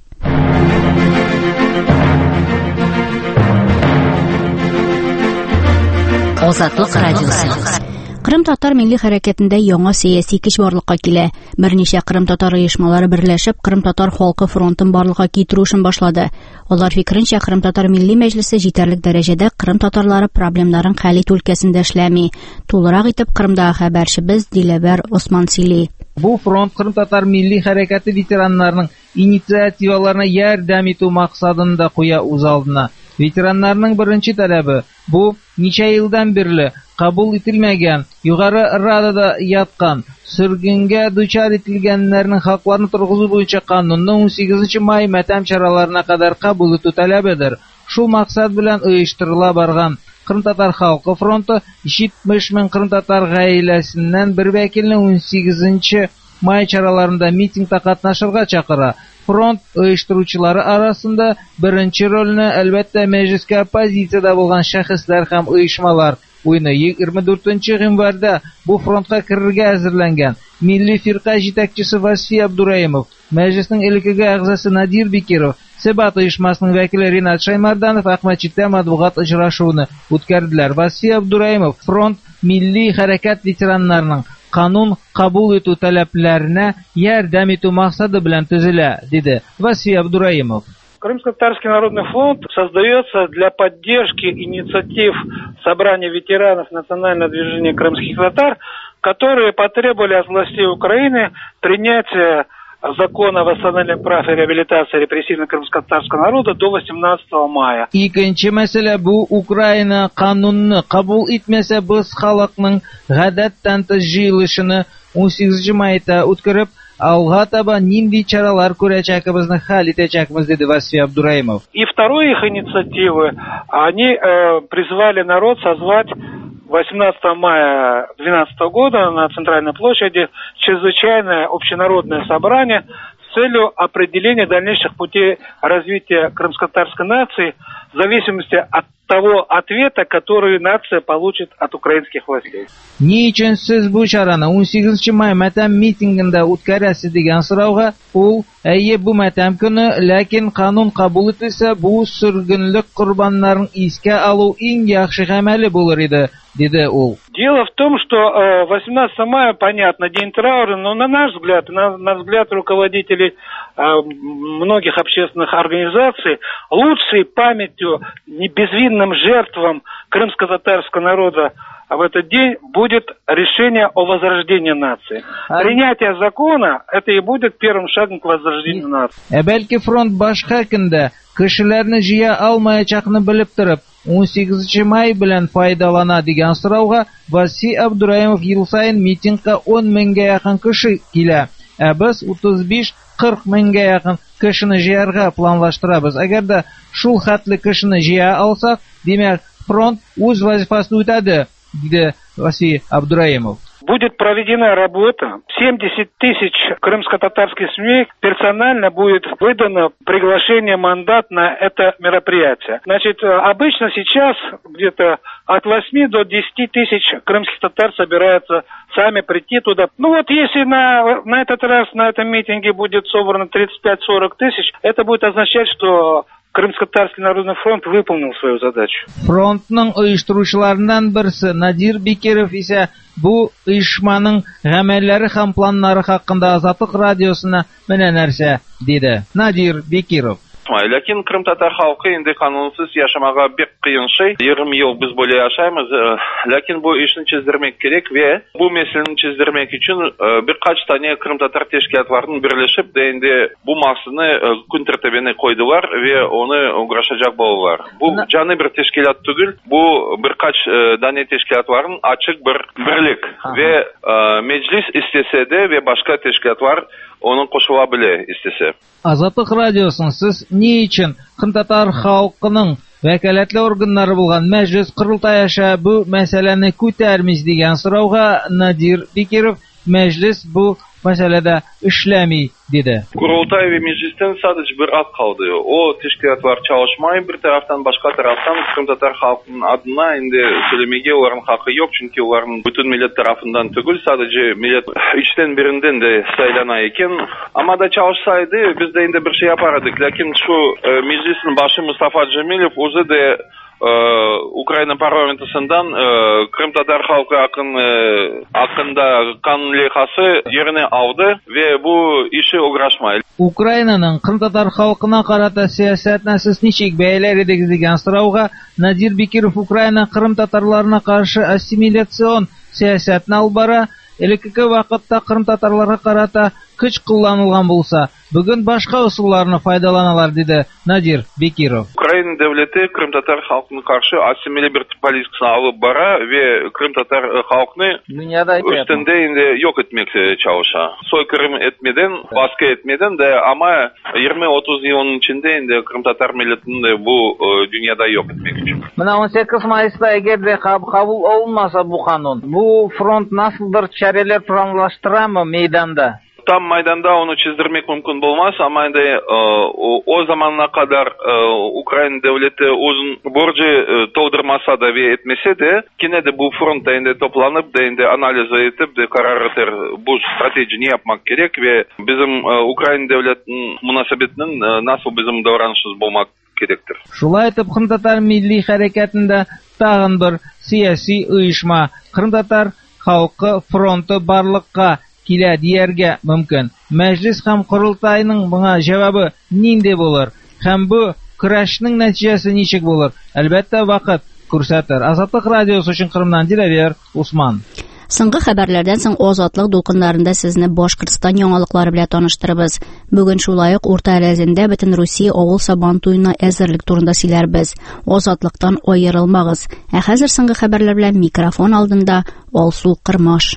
Speaker 3: Азатлык радиосы.
Speaker 1: Кырым татар милли хәрәкәтендә яңа сәяси көч барлыкка килә. Берничә Кырым татар оешмалары берләшеп, Кырым татар халкы фронтын барлыкка китерү өчен башлады. Алар фикеренчә, Кырым татар милли мәҗлесе җитәрлек дәрәҗәдә Кырым татарлары проблемнарын хәл итү өлкәсендә эшләми. Тулырак итеп Кырымдагы хәбәрчебез Диләбәр Осман сөйли.
Speaker 11: Бу фронт Кырым татар милли хәрәкәте ветераннарының инициативаларына ярдәм итү максатында куя үз алдына. Ветераннарның беренче таләбе бу ничә елдан бирле кабул ителмәгән, югары радада яткан, сөргенгә дучар ителгәннәрнең хакларын торгызу буенча канунның ун сигезенче май матәм чараларына кадәр кабул итү таләбедер. Шул максат белән оештырыла барган Кырым татар халкы фронты җитмеш мең Кырым татар гаиләсеннән бер вәкилне ун сигезенче май чараларында митингта катнашырга чакыра. Фронт оештыручылары арасында беренче рольне әлбәттә мәҗлескә оппозициядә булган шәхесләр һәм оешмалар уйны. егерме дүртенче гыйнварда бу фронтка керергә әзерләнгән милли фирка җитәкчесе Васфи Абдураимов, мәҗлеснең элеккеге әгъзасы Надир Бикиров, Себат оешмасының вәкиле Ринат Шаймарданов Әхмәтчиттә матбугат очрашуын үткәрделәр. Васфи Абдураимов фронт милли хәрәкәт ветераннарының канун кабул итү таләпләренә ярдәм итү максаты белән төзелә, диде Васфи Абдураимов.
Speaker 12: Крымско-Татарский народный фронт создается для поддержки инициатив собрания ветеранов национального движения крымских татар, которые потребовали от властей Украины принятия закона о восстановлении прав и реабилитации репрессивного крымско-татарского народа до восемнадцатого мая.
Speaker 11: Икенче мәсьәлә бу Украина канунны кабул итмәсә без халыкның гадәттән тыш җыелышын ун сигезенче майда үткәреп, алга таба нинди чаралар күрәчәкебезне хәл итәчәкбез, диде Васфи Абдураимов.
Speaker 12: И второй их инициативы, они э, призвали народ созвать восемнадцатого мая две тысячи двенадцатого года на Центральной площади чрезвычайное общенародное собрание с целью определения дальнейших путей развития крымско-татарской нации в зависимости от того ответа, который нация получит от украинских властей.
Speaker 11: Ни өчен сез бу чараны ун сигезенче май матәм митингында үткәрәсез дигән сорауга, ул әйе бу матәм көне, ләкин канун кабул ителсә, бу сөргенлек корбаннарын искә алу иң яхшы гамәле булыр иде, диде ул.
Speaker 12: Дело в том, что э, восемнадцатого мая, понятно, день траура, но на наш взгляд, на, на взгляд руководителей э, многих общественных организаций, лучшей памятью безвинным жертвам крымско-татарского народа в этот день будет решение о возрождении нации. А... Принятие закона – это и будет первым шагом к возрождению нации.
Speaker 11: Ә бәлки фронт башка көндә кешеләрне җыя алмаячакны белеп торып, ун сигезенче май белән файдалана дигән сорауга Васфи Абдураимов ел сайын митингка он меңгә якын кеше килә. Ә без утыз биш-кырык меңгә якын кешене җыярга планлаштырабыз. Әгәр дә шул хәтле кешене җыя алсак, димәк, фронт үз вазифасын үтәде, диде Васфи Абдураимов.
Speaker 12: Будет проведена работа. семьдесят тысяч крымско-татарских семей персонально будет выдано приглашение, мандат на это мероприятие. Значит, обычно сейчас где-то от восьми до десяти тысяч крымских татар собираются сами прийти туда. Ну вот если на, на этот раз на этом митинге будет собрано тридцать пять-сорок тысяч, это будет означать, что Крымско-Татарский народный фронт выполнил свою задачу.
Speaker 11: Фронтның оештыручыларыннан берсе Надир Бикиров исә бу оешманың гамәлләре һәм планнары хакында Азатлык радиосына менә нәрсә диде. Надир Бикиров.
Speaker 13: Ләкин Крым татар халкы инде канунсыз яшамага бик кыен шей. егерме ел без более яшаймыз. Ләкин бу эшне чиздермәк кирәк вә бу мәсьәләне чиздермәк өчен биркач тане Крым татар тәшкилатларын берләшеп дә инде бу максатны күн тәртибенә койдылар вә аны уграшачак булалар. Бу җаны бер тәшкилат түгел, бу биркач дане тәшкилатларын ачык бер берлек вә мәҗлис истәсә дә вә башка тәшкилатлар onun кушыла белә истәсә.
Speaker 11: Азатлык радиосын сез ни өчен Крым татар халкының вәкаләтле органнары булган Мәҗлес Курултай аша бу мәсьәләне күтәрмиз дигән сорауга Надир Бекиров Мәҗлес бу мәсьәләдә эшләми диде.
Speaker 13: Kurultay ve meclisten sadece bir ad kaldı. O teşkilatlar çalışmayı bir taraftan başka taraftan Kırım Tatar halkının adına indi söylemeye onların hakkı yok. Çünkü onların bütün millet tarafından değil sadece millet içten birinden de saylanayken ama da çalışsaydı biz de indi bir şey yapardık. Lakin şu e, meclisin başı Mustafa Cemilov özü de Ee, Ukrayna parlamentosinden e, Kırım Tatar halkı hakkın, e, hakkında kanun lehası yerine aldı ve bu işi uğraşmayı.
Speaker 11: Ukraynaның Kırım Tatar халкына карата сәясәтне сез ничек бәяләр идегез дигән сорауга Надир Бекиров Украина Кырым татарларына каршы ассимиляцион сәясәтне алып бара, элекке вакытта Кырым татарларга карата көч кулланылган булса, bugün başka usullarını faydalanalar dedi Nadir Bekirov.
Speaker 13: Ukrayna devleti Kırım Tatar halkına karşı asimile bir politikasını alıp bara ve Kırım Tatar halkını üstünde indi yok etmekle çalışa. Soykırım etmeden, baskı etmeden de ama yirmi otuz yılın içinde indi Kırım Tatar milletini de bu e, dünyada yok etmek için.
Speaker 11: Buna on sekiz Mayıs'ta eğer de kabul olmasa bu kanun, bu front nasıldır çareler planlaştırar mı meydanda?
Speaker 13: Tam meydanda onu çizdirmek mümkün olmaz ama de, e, o, o zamana kadar e, Ukrayna devleti uzun borcu e, doldurmasa da ve etmese de yine de bu frontta indi toplanıp da indi analiz edip de karar verir bu strateji ne yapmak gerek ve bizim e, Ukrayna devletinin münasebetinin e, nasıl bizim davranışımız bulmak gerektir.
Speaker 11: Şulay etip Kırım Tatar Milli Harekatında tağın bir siyasi uyuşma Kırım Tatar halkı frontu barlıkka килә дияргә мөмкин. Мәҗлес һәм Курултайның буңа җавабы нинди булыр? Һәм бу көрәшнең нәтиҗәсе ничек булыр? Әлбәттә вакыт күрсәтер. Азатлык радиосы өчен Кырымнан Диләвер Усман.
Speaker 1: Соңгы хәбәрләрдән соң Азатлык дулкыннарында сезне Башкортстан яңалыклары белән таныштырабыз. Бүген шулай ук Урта Әләзендә бөтен Русия авыл сабан туена әзерлек турында сөйләрбез. Азатлыктан аерылмагыз. Ә хәзер соңгы хәбәрләр белән микрофон алдында Алсу Кырмаш.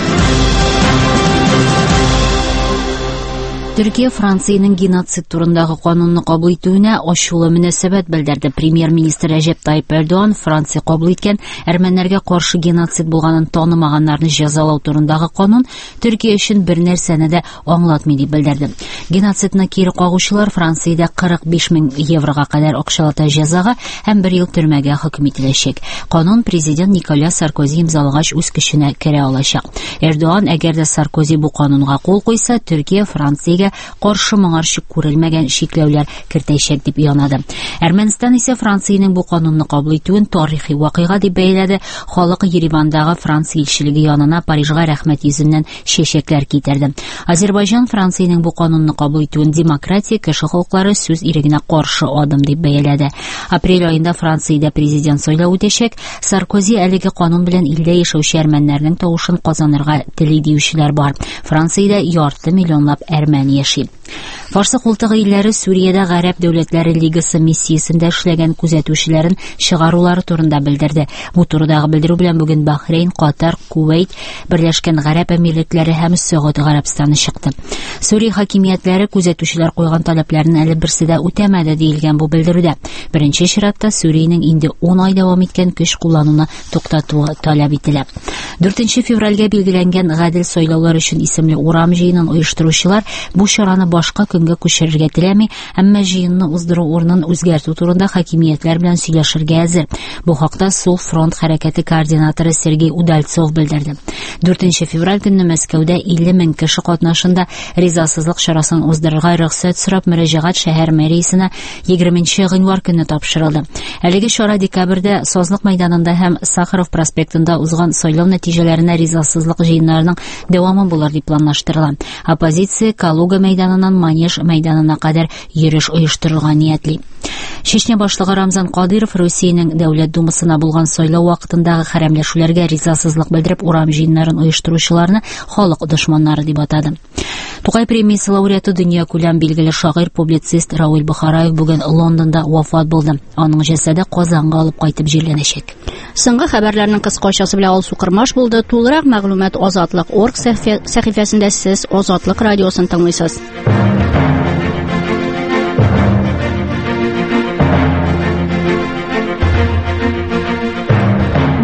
Speaker 1: Türkiye Франциянең геноцид турындагы канунны кабул итүенә ачулы мөнәсәбәт белдерде. Премьер-министр Рәҗәп Тайип Эрдоган Франция кабул иткән әрмәннәргә каршы геноцид булганын танымаганнарны җәзалау турындагы канун Төркия өчен бер нәрсәне дә аңлатмый дип белдерде. Геноцидны кире кагучылар Франциядә кырык биш мең еврога кадәр акчалата җәзага һәм бер ел төрмәгә хөкем ителәчәк. Канун президент Николяс Саркози имзалагач үз көченә керә алачак. Эрдоган әгәр дә Саркози бу канунга кул куйса, Төркия Франциягә каршы моңарчы күрелмәгән шикләүләр кертәчәк дип янады. Әрмәнстан исә Франциянең бу канунны кабул итүен тарихи вакыйга дип бәяләде. Халык Еревандагы Франция илчелеге янына Парижга рәхмәт йөзеннән чәчәкләр китерде. Азербайҗан Франциянең бу канунны кабул итүен демократия, кеше хокуклары, сүз ирегенә каршы адым дип бәяләде. Апрель аенда Франциядә президент сайлау үтәчәк. Саркози әлеге канун белән илдә яшәүче әрмәннәрнең тавышын казанырга тели диючеләр бар. Франциядә ярты миллионлап әрмән яши. Фарсы култыгы илләре Сүриядә Гарәп дәүләтләре лигасы миссиясендә эшләгән күзәтүчеләрен чыгарулары турында белдерде. Бу турыдагы белдерү белән бүген Бахрейн, Катар, Кувейт, Берләшкән Гарәп Әмирлекләре һәм Сәгъүди Гарәбстаны чыкты. Сүрия хакимиятләре күзәтүчеләр куйган таләпләрен әле берсе дә үтәмәде диелгән бу белдерүдә. Беренче чиратта Сүриянең инде он ай дәвам иткән көч куллануны туктатуы таләп ителә. дүртенче февральгә билгеләнгән гадел сайлаулар өчен исемле урам җыенын оештыручылар бу чараны башка көнгә күчерергә теләми, әмма җыенны уздыру урынын үзгәртү турында хакимиятләр белән сөйләшергә әзер. Бу хакта Сул фронт хәрәкәте координаторы Сергей Удальцов белдерде. дүртенче февраль көнне Мәскәүдә илле мең кеше катнашында ризасызлык чарасын уздырырга рөхсәт сорап мөрәҗәгать шәһәр мэриясенә егерменче гыйнвар көнне тапшырылды. Әлеге чара декабрьдә Созлык мәйданында һәм Сахаров проспектында узган сайлау нәтиҗәләренә ризасызлык җыеннарының дәвамы булыр дип планлаштырыла. Оппозиция Калуга мәйданыннан Манеж мәйданына кадәр йөреш оештырырга ниятли. Чечня башлыгы Рамзан Кадыров Русиянең Дәүләт Думасына булган сайлау вакытындагы хәрәмләшүләргә ризасызлык белдереп урам җыеннарын оештыручыларны халык дошманнары дип атады. Тукай премиясе лауреаты дөнья күләм билгеле шагыйрь, публицист Рауль Бухараев бүген Лондонда вафат булды. Аның җәсәде Казанга алып кайтып җирләнәчәк. Соңгы хәбәрләрнең кыскачасы белән Алсу Кырмаш булды. Тулырак мәгълүмат Азатлык орг сәхифәсендә сез Азатлык радиосын тыңлыйсыз.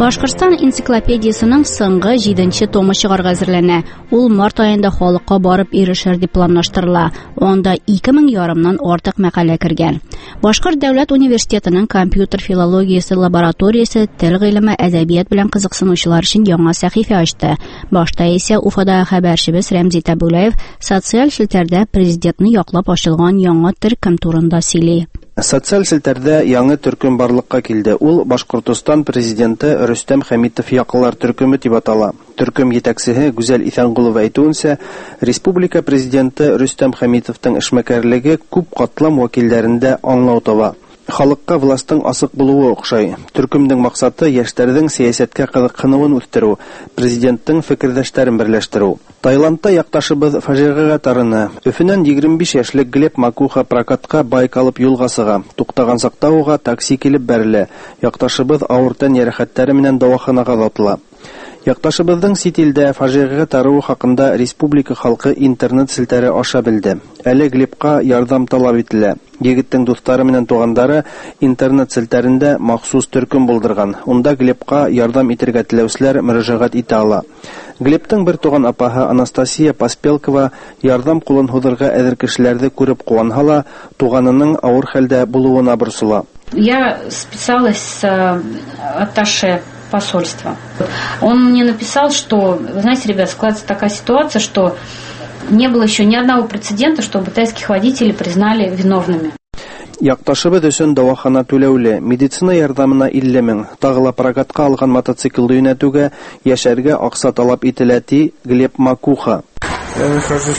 Speaker 1: Башкортстан энциклопедиясының соңгы җиденче томы чыгарга әзерләнә. Ул март аенда халыкка барып ирешер дип планлаштырыла. Анда ике мең ярымнан артык мәкалә кергән. Башкорт дәүләт университетының компьютер филологиясе лабораториясе тел гыйлеме, әдәбият белән кызыксынучылар өчен яңа сәхифә ачты. Башта исә Уфадагы хәбәрчебез Рәмзи Табулаев социаль челтәрдә президентны яклап ачылган яңа төркем турында сөйли.
Speaker 14: Социаль селтәрдә яңа төркем барлыкка килде. Ул Башкортстан президенты Рөстәм Хәмитов яклар төркеме дип атала. Төркем җитәкчесе Гүзәл Исәнгулова әйтүенчә, республика президенты Рөстәм Хәмитовның эшмәкәрлеге күп катлам вәкилләрендә аңлау таба. Халыкка властың асык булуы охшай. Төркемнең максаты яшьләрнең сәясәткә кызыксынуын үстерү, президенттың фикердәшләрен берләштерү. Таиландта якташыбыз фаҗигагә тарыны. Өфеннән егерме биш яшьлек Глеб Макуха прокатка байк алып юлга сыга. Туктаган сакта уга такси килеп бәрелә. Якташыбыз авыр тән ярәхәтләре белән дәваханага озатыла. Якташыбызның сит илдә фаҗигагә тарыу хакында республика халкы интернет селтәре аша белде. Әле Глебка ярдәм таләп ителә. Егеттең дуслары белән тугандары интернет селтәрендә махсус төркем булдырган. Унда Глебка ярдәм итәргә теләүчеләр мөрәҗәгать итә ала. Глебтың бер туган апаһы Анастасия Поспелкова ярдәм кулын һуҙырга әҙер кешеләрҙе күреп куанһа, туганының ауыр хәлдә булыуына борсола.
Speaker 15: Я списалась с атташе посольства. Он мне написал, что, вы знаете, ребят, складывается такая ситуация, что не было еще ни одного прецедента, чтобы тайских водителей признали виновными.
Speaker 14: Якташыбыз өчен дәвахана түләүле, медицина ярдәменә илле мең, тагыла прокатка алган мотоциклды юнәтүгә, яшәргә акса талап ителә ди Глеб Макуха.
Speaker 16: Я нахожусь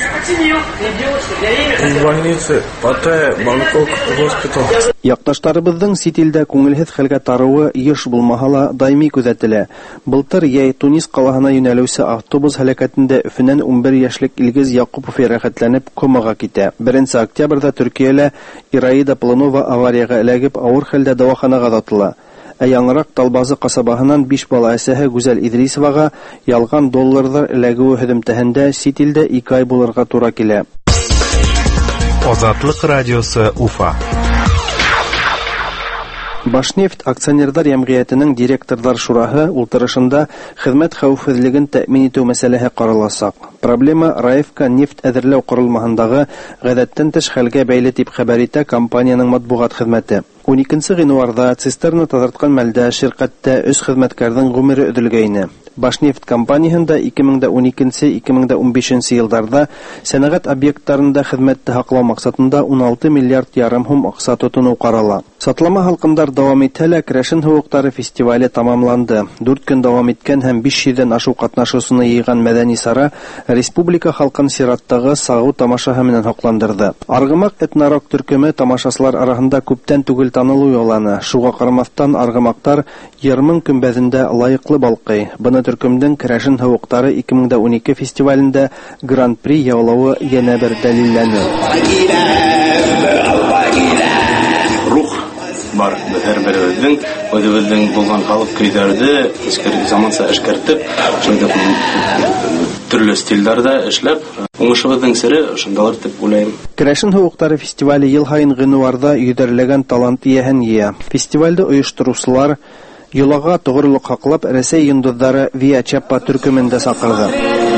Speaker 16: в больнице Паттайя, Бангкок, госпиталь.
Speaker 14: Якташтарыбызның сит илдә күңелһез хәлгә тарыуы еш булмаһа ла даими күзәтелә. Былтыр яй Тунис калаһына юнәлүче автобус һәлакәтендә Өфеннән унбер яшьлек Илгиз Якупов ярәхәтләнеп комага китә. беренче октябрьдә Төркиядә Ираида Планова аварияга эләгеп авыр хәлдә дәваханага озатыла. Ә яңрак Талбазы касабаһыннан биш бала әсәһе Гүзәл Идрисовага ялган долларлар эләгүе һөҗүмтәһендә сит илдә ике ай булырга туры килә.
Speaker 17: Азатлык радиосы Уфа.
Speaker 14: Башнефть акционерлар җәмгыятенең директорлар шураһы ултырышында хезмәт хәвефсезлеген тәэмин итү мәсьәләһе караласак. Проблема Раевка нефть әзерләү корылмаһындагы гадәттән тыш хәлгә бәйле дип хәбәр итә компаниянең матбугат хезмәте. уникенче гыйнварда цистерна тазарткан мәлдә ширкәттә өч хезмәткәрнең гомере өдөлгәйне. Башнефть компанияһендә ике мең уникенче - ике мең унбишенче елларда сәнәгать объектларында хезмәтте һаклау максатында ун алты миллиард ярым һум акча тотыну карала. Сатлама халкындар дәвам итә, Крәшен хукуклары фестивале тамамланды. дүрт көн дәвам иткән һәм биш йөздән ашу катнашучыны йыйган мәдәни сара республика халкын сираттагы сагу тамашаһы менән хакландырды. Аргымак этнорок төркеме тамашачылар арасында күптән түгел танылу яланы. Шуга карамастан аргымактар Ярмын көмбәзендә лаеклы балкый. Быны төркемнең Крәшен хукуклары ике мең унике фестивалендә гран-при яулавы янә бер дәлилләнә.
Speaker 18: Бар һәрберебезнең үзебезнең булган халык көйләрде эскәр заманса эшкәртеп, шунда төрле стильләрдә эшләп, уңышыбызның сире шундалар дип уйлыйм.
Speaker 14: Крәшен хукуклары фестивале ел һайын гыйнварда йөдәрләгән талант ияһен ия. Фестивальдә оештыручылар Юлага тугрылык хаклап Рәсәй йондызлары Виа Чаппа төркемендә сакырды.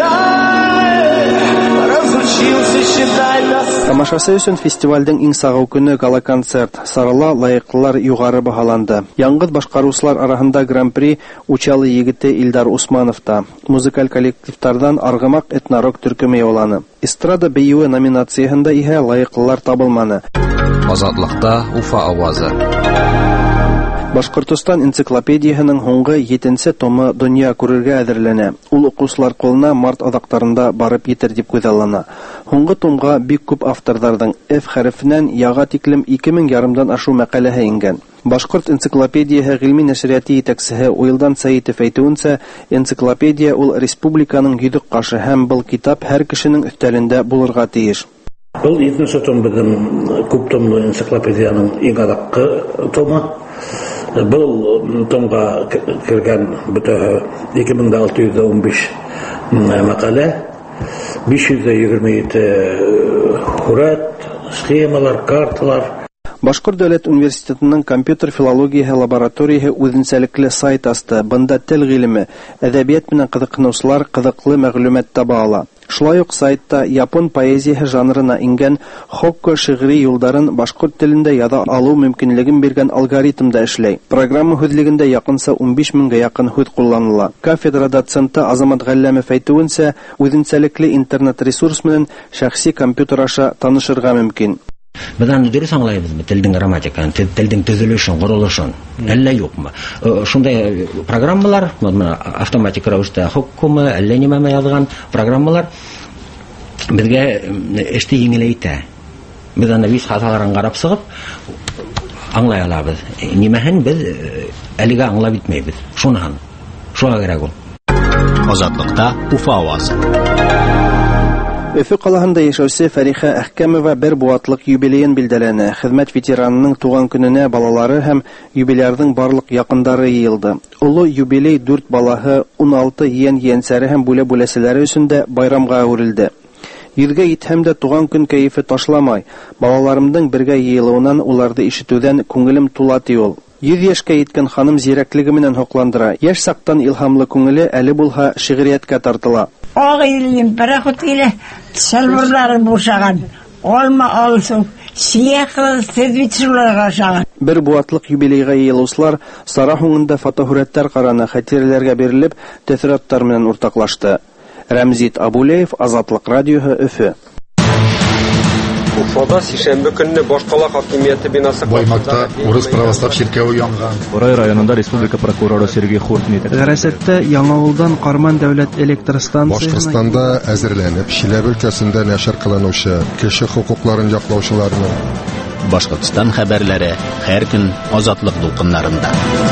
Speaker 14: Тамашасы өчен фестивальдең иң сагау көне гала-концерт. Сарала лаеклылар югары баһаланды. Яңгыз башкаручылар арасында гран-при Учалы егете Илдар Усмановта. Музыкаль коллективтардан Аргымак этнорок төркеме яуланы. Эстрада бейүе номинациясында иһә лаеклылар табылманы.
Speaker 17: Азатлыкта Уфа авазы.
Speaker 14: Башкортстан энциклопедияһенең һуңгы җиденче томы дөнья күрергә әзерләнә. Ул укучылар кулына март азактарында барып җитер дип күзаллана. Һуңгы томга бик күп авторларның F хәрефеннән яга тиклем ике мең ярымдан ашу мәкаләһе ингән. Башкорт энциклопедияһы гыйльми нәшрияты итәкчесе Уилдан Саитов әйтүенчә, энциклопедия ул республиканың йөдек кашы һәм был китап һәр кешенең өстәлендә булырга тиеш.
Speaker 19: Был җиденче том безнең күп томлы энциклопедияның иң адаккы томы. Был томга кергән бөтәһе ике мең алты йөз унбиш мәкалә, биш йөз егерме җиде хурат, схемалар, карталар.
Speaker 14: Башкорт дәүләт университетының компьютер филологияһы лабораторияһы үзенчәлекле сайт асты. Бында тел гыйлеме, әдәбият белән кызыксынучылар кызыклы мәгълүмат таба ала. Шулай ук сайтта япон поэзияһы жанрына ингән хокко шигъри юлдарын башкорт телендә яза алу мөмкинлеген биргән алгоритм да эшләй. Программа хөзлегендә якынса ун биш меңгә якын хөт кулланыла. Кафедра доценты Азамат Галләмов әйтүенчә, үзенчәлекле интернет-ресурс белән шәхси компьютер аша танышырга мөмкин.
Speaker 20: Без аны дөрес аңлайбыз, телдең грамматиканы, телдең төзелешен, корылышын, әллә юкмы? Шундай программалар, автоматик рәвештә хукумы, әллә нимәме язган программалар безгә эште еңеләйтә. Без аны виз хаталарын карап сыгып аңлай алабыз. Нимәһен без әлегә аңлап битмәйбез. Шуны, шуңа кирәк ул.
Speaker 2: Азатлыкта Уфа авазы.
Speaker 14: Өфө калаһында яшәүче Фәриха Әхкәмова бер буатлык юбилейын билдәләне. Хезмәт ветеранының туган көненә балалары һәм юбилярның барлык якындары йыелды. Улы юбилей дүрт балаһы, ун алты йен-йенсәре һәм бүлә-бүләселәре өчен дә байрамга әверелде. Йөргә итһәм дә туган көн кәефе ташламай. Балаларымның бергә йыелуынан уларны ишетүдән күңелем тула ди ул. йөз яшькә иткән ханым зирәклеге менән хокландыра. Яшь сактан илһамлы күңеле әле булһа шигърияткә тартыла.
Speaker 21: Ağıylayım, parakut ile salvarları boşağın. Olma olsun, siyahlı tezvitçiler kaşağın.
Speaker 14: Bir buatlıq юбилейга йыелучылар сара һуңында фотохурәттәр караны, хәтерләргә берилеп, тәфсиратлар белән уртаклашты. Рәмзит Абулеев, Азатлык радиоһы, Өфө.
Speaker 22: Уфада сишәмбе көнне башкала хакимияте бинасы
Speaker 23: Баймакта Урыс православ чиркәве янган.
Speaker 24: Борай районында республика прокуроры Сергей Хуртин итә.
Speaker 14: Гәрәсәттә Яңавылдан Карман дәүләт электр станциясына
Speaker 23: Башкортстанда әзерләнеп, Чиләбе өлкәсендә нәшер кылынучы кеше хукукларын яклаучыларның
Speaker 2: Башкортстан хәбәрләре һәр көн Азатлык дулкыннарында.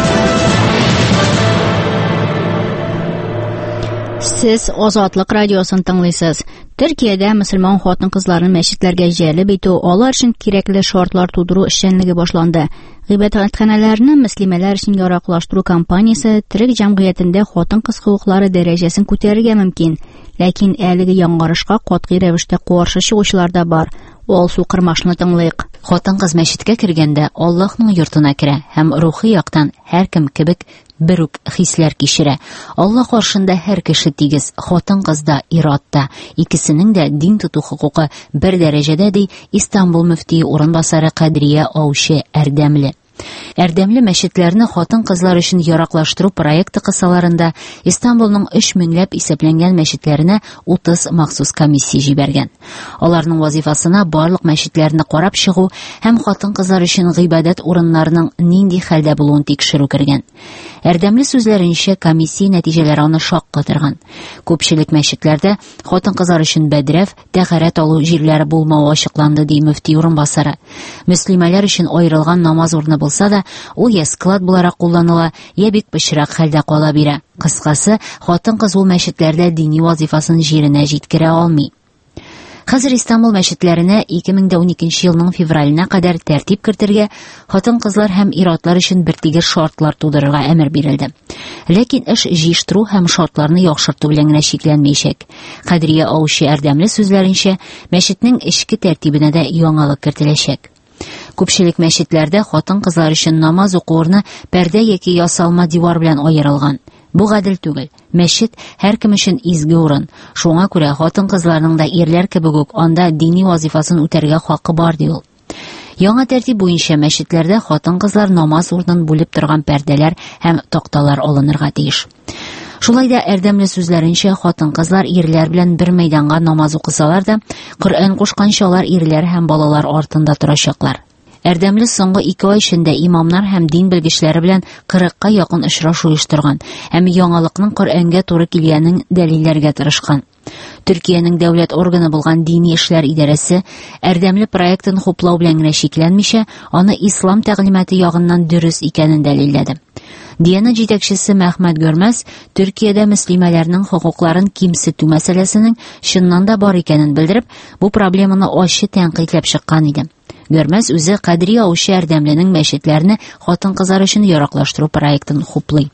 Speaker 1: Siz Азатлык радиосын тыңлыйсыз. Төркиядә мөселман хатын-кызларын мәчетләргә җәлеп итү, алар өчен кирәкле шартлар тудыру эшчәнлеге башланды. Гыйбадәтханәләрне мөслимәләр өчен яраклаштыру кампаниясе төрек җәмгыятендә хатын-кыз хукуклары дәрәҗәсен күтәрергә мөмкин. Ләкин әлеге яңгырышка катгый рәвештә каршы чыгучылар да бар. Ул су кырмашны тыңлыйк.
Speaker 3: Хатын-кыз мәчеткә кергәндә Аллаһның йортына керә һәм рухи яктан һәркем кебек бер үк хисләр кичерә. Аллаһ каршында һәр кеше тигез, хатын-кыз да, ир-ат та, икесенең дә дин тоту хукукы бер дәрәҗәдә ди Истанбул мөфтие урынбасары Кадрия Аучы Әрдәмле. Әрдәмле мәчетләрне хатын-кызлар өчен яраклаштыру проекты кысаларында Истанбулның өч меңләп исәпләнгән мәчетләренә утыз махсус комиссия җибәргән. Аларның вазифасына барлык мәчетләрне карап чыгу һәм хатын-кызлар өчен гыйбадәт урыннарының нинди хәлдә булуын тикшерү кергән. Әрдәмле сүзләренчә, комиссия нәтиҗәләре аны шаккатырган. Күпчелек мәчетләрдә хатын-кызлар өчен бәдрәф, тәһарәт алу җирләре булмавы ачыкланды ди мөфти урынбасары. Мөслимәләр өчен аерылган намаз урыны булса да, ул я склад буларак кулланыла, я бик пычрак хәлдә кала бирә. Кыскасы, хатын-кыз ул мәчетләрдә дини вазифасын җиренә җиткерә алмый. Хәзер Истанбул мәчетләренә ике мең дә уникенче елның февраленә кадәр тәртип кертергә, хатын-кызлар һәм ир-атлар өчен бертигез шартлар тудырырга әмер бирелде. Ләкин эш җыештыру һәм шартларны яхшырту белән генә шикләнмәячәк. Кадрия Аучы Әрдәмле сүзләренчә, мәчетнең эчке тәртибенә дә яңалык кертеләчәк. Күпчелек мәчетләрдә хатын-кызлар өчен намаз уку урыны пәрдә яки ясалма дивар белән аерылган. Бу гадел түгел. Мәчет һәркем өчен изге урын. Шуңа күрә хатын-кызларның да ирләр кебек үк анда дини вазифасын үтәргә хакы бар ди ул. Яңа тәртип буенча мәчетләрдә хатын-кызлар намаз урынын бүлеп торган пәрдәләр һәм такталар алынырга тиеш. Шулай да Әрдәмле сүзләренчә, хатын-кызлар ирләр белән бер мәйданга намаз укысалар да, Коръән кушканча алар ирләр һәм балалар артында торачаклар. Әрдәмле соңгы ике ай эчендә имамнар һәм дин белгечләре белән кырыкка якын очрашу оештырган һәм яңалыкның Коръәнгә туры килгәнен дәлилләргә тырышкан. Төркиянең дәүләт органы булган Дини эшләр идарәсе Әрдәмле проектын хуплау белән генә шикләнмичә, аны ислам тәгълиматы ягыннан дөрес икәнен дәлилләде. Диана җитәкчесе Мәхмәт Гөрмәс Төркиядә мөслимәләрнең хокукларын кимсетү мәсьәләсенең чыннан да бар икәнен белдереп, бу проблеманы ачы тәнкыйтьләп чыккан иде. Гөрмәс үзе Кадрия Аучы Әрдәмленең мәчетләрне хатын-кызлар өчен яраклаштыру проектын хуплый.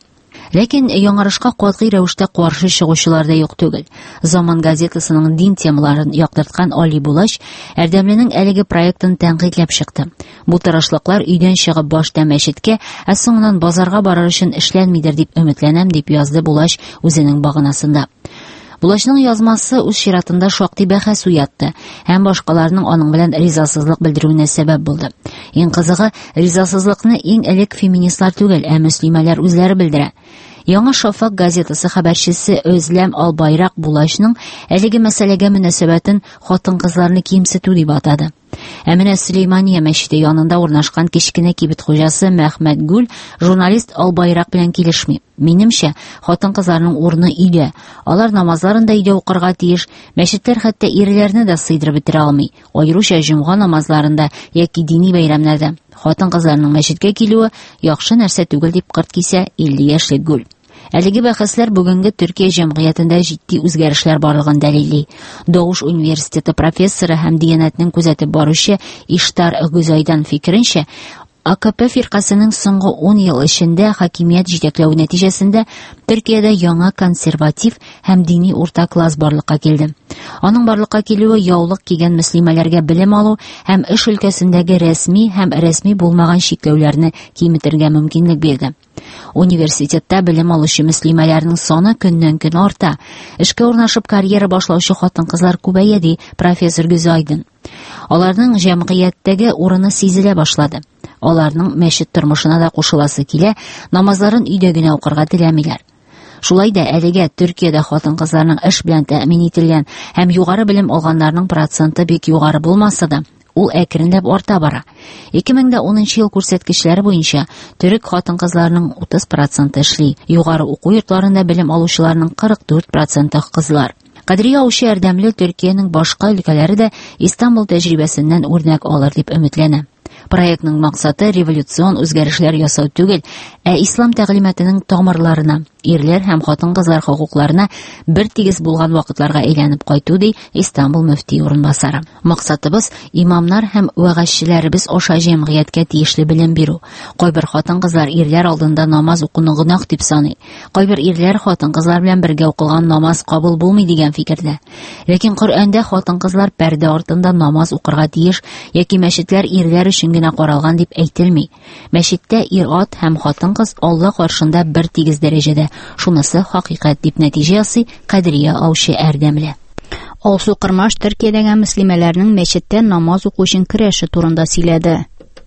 Speaker 3: Ләкин яңарышка катгый рәвештә каршы чыгучылар да юк түгел. Заман газетасының дин темаларын яктырткан Али Булач Әрдәмленең әлеге проектын тәнкыйтьләп чыкты. Бу тырышлыклар өйдән чыгып башта мәчеткә, ә соңыннан базарга барыр өчен эшләнмидер дип өметләнәм, дип язды Булач үзенең баганасында. Булачның язмасы үз чиратында шактый бәхәс уятты, һәм башкаларның аның белән ризасызлык белдерүенә сәбәп булды. Иң кызыгы, ризасызлыкны иң элек феминистлар түгел, ә мөслимәләр үзләре белдерә. Яңа Шафак газетасы хәбәрчесе Özlem Albayrak Булачның әлеге мәсьәләгә мөнәсәбәтен хатын-кызларны кимсетү дип атады. Ә менә Сөлеймания мәчете янында урнашкан кечкенә кибет хуҗасы Мәхмәт Гүл журналист Албайрак белән килешми. Минемчә, хатын-кызларның урыны өйдә. Алар намазларын да өйдә укырга тиеш. Мәчетләр хәтта ирләрне дә сыйдырып бетерә алмый. Аеруча җомга намазларында яки дини бәйрәмнәрдә. Хатын-кызларның мәчеткә килүе яхшы нәрсә түгел дип кырт кисә илле яшьлек Гүл. Әлеге бәхәсләр бүгенге Төркия җәмгыятендә җитди үзгәрешләр барлыгын дәлилли. Дауш университеты профессоры һәм диянәтнең күзәтеп баручы Иштар Гүзайдан фикеренчә, АКП фиркасының соңгы ун ел эчендә хакимият җитәкләү нәтиҗәсендә Төркиядә яңа консерватив һәм дини урта класс барлыкка килде. Аның барлыкка килүе яулык кигән мөслимәләргә белем алу һәм эш өлкәсендәге рәсми һәм рәсми булмаган чикләүләрне киметергә мөмкинлек бирде. Университетта белем алучы мөслимәләрнең саны көннән-көн арта. Эшкә урнашып карьера башлаучы хатын-кызлар күбәя, ди профессор Гүзайдан. Аларның җәмгыятьтәге урыны сизелә башлады. Аларның мәчет тормышына да кушыласы килә, намазларын өйдә генә укырга теләмиләр. Шулай да әлегә Төркиядә хатын-кызларның эш белән тәэмин ителгән һәм югары белем алганнарның проценты бик югары булмаса да, ул әкренләп арта бара. ике мең унынчы ел күрсәткечләре буенча төрек хатын-кызларның утыз проценты эшли, югары уку йортларында белем алучыларның кырык дүрт проценты кызлар. Кадрия Аучы Әрдәмле Төркиянең башка өлкәләре дә Истанбул тәҗрибәсеннән үрнәк алыр дип өметләнә. Проектның максаты революцион үзгәрешләр ясау түгел, ә ислам тәгълиматының тамырларына, ирләр һәм хатын-кызлар хокукларына бер тигез булган вакытларга әйләнеп кайту, ди Истанбул мөфти урынбасары. Максатыбыз имамнар һәм вәгазьчеләребез аша җәмгыятькә тиешле белем бирү. Кайбер хатын-кызлар ирләр алдында намаз укуны гынаһ дип саный. Кайбер ирләр хатын-кызлар белән бергә укылган намаз кабул булмый дигән фикердә. Ләкин Коръәндә хатын-кызлар пәрдә артында намаз укырга тиеш, яки мәчетләр ирләр өчен генә каралган дип әйтелми. Мәчеттә ир-ат һәм хатын-кыз Алла каршында бер тигез дәрәҗәдә. Шунысы хакыйкать, дип нәтиҗә ясый Кадрия Аучы Әрдәмле.
Speaker 1: Алсу Кырмаш Төркиядәге мөслимәләрнең мәчеттә намаз уку өчен көрәше турында сөйләде.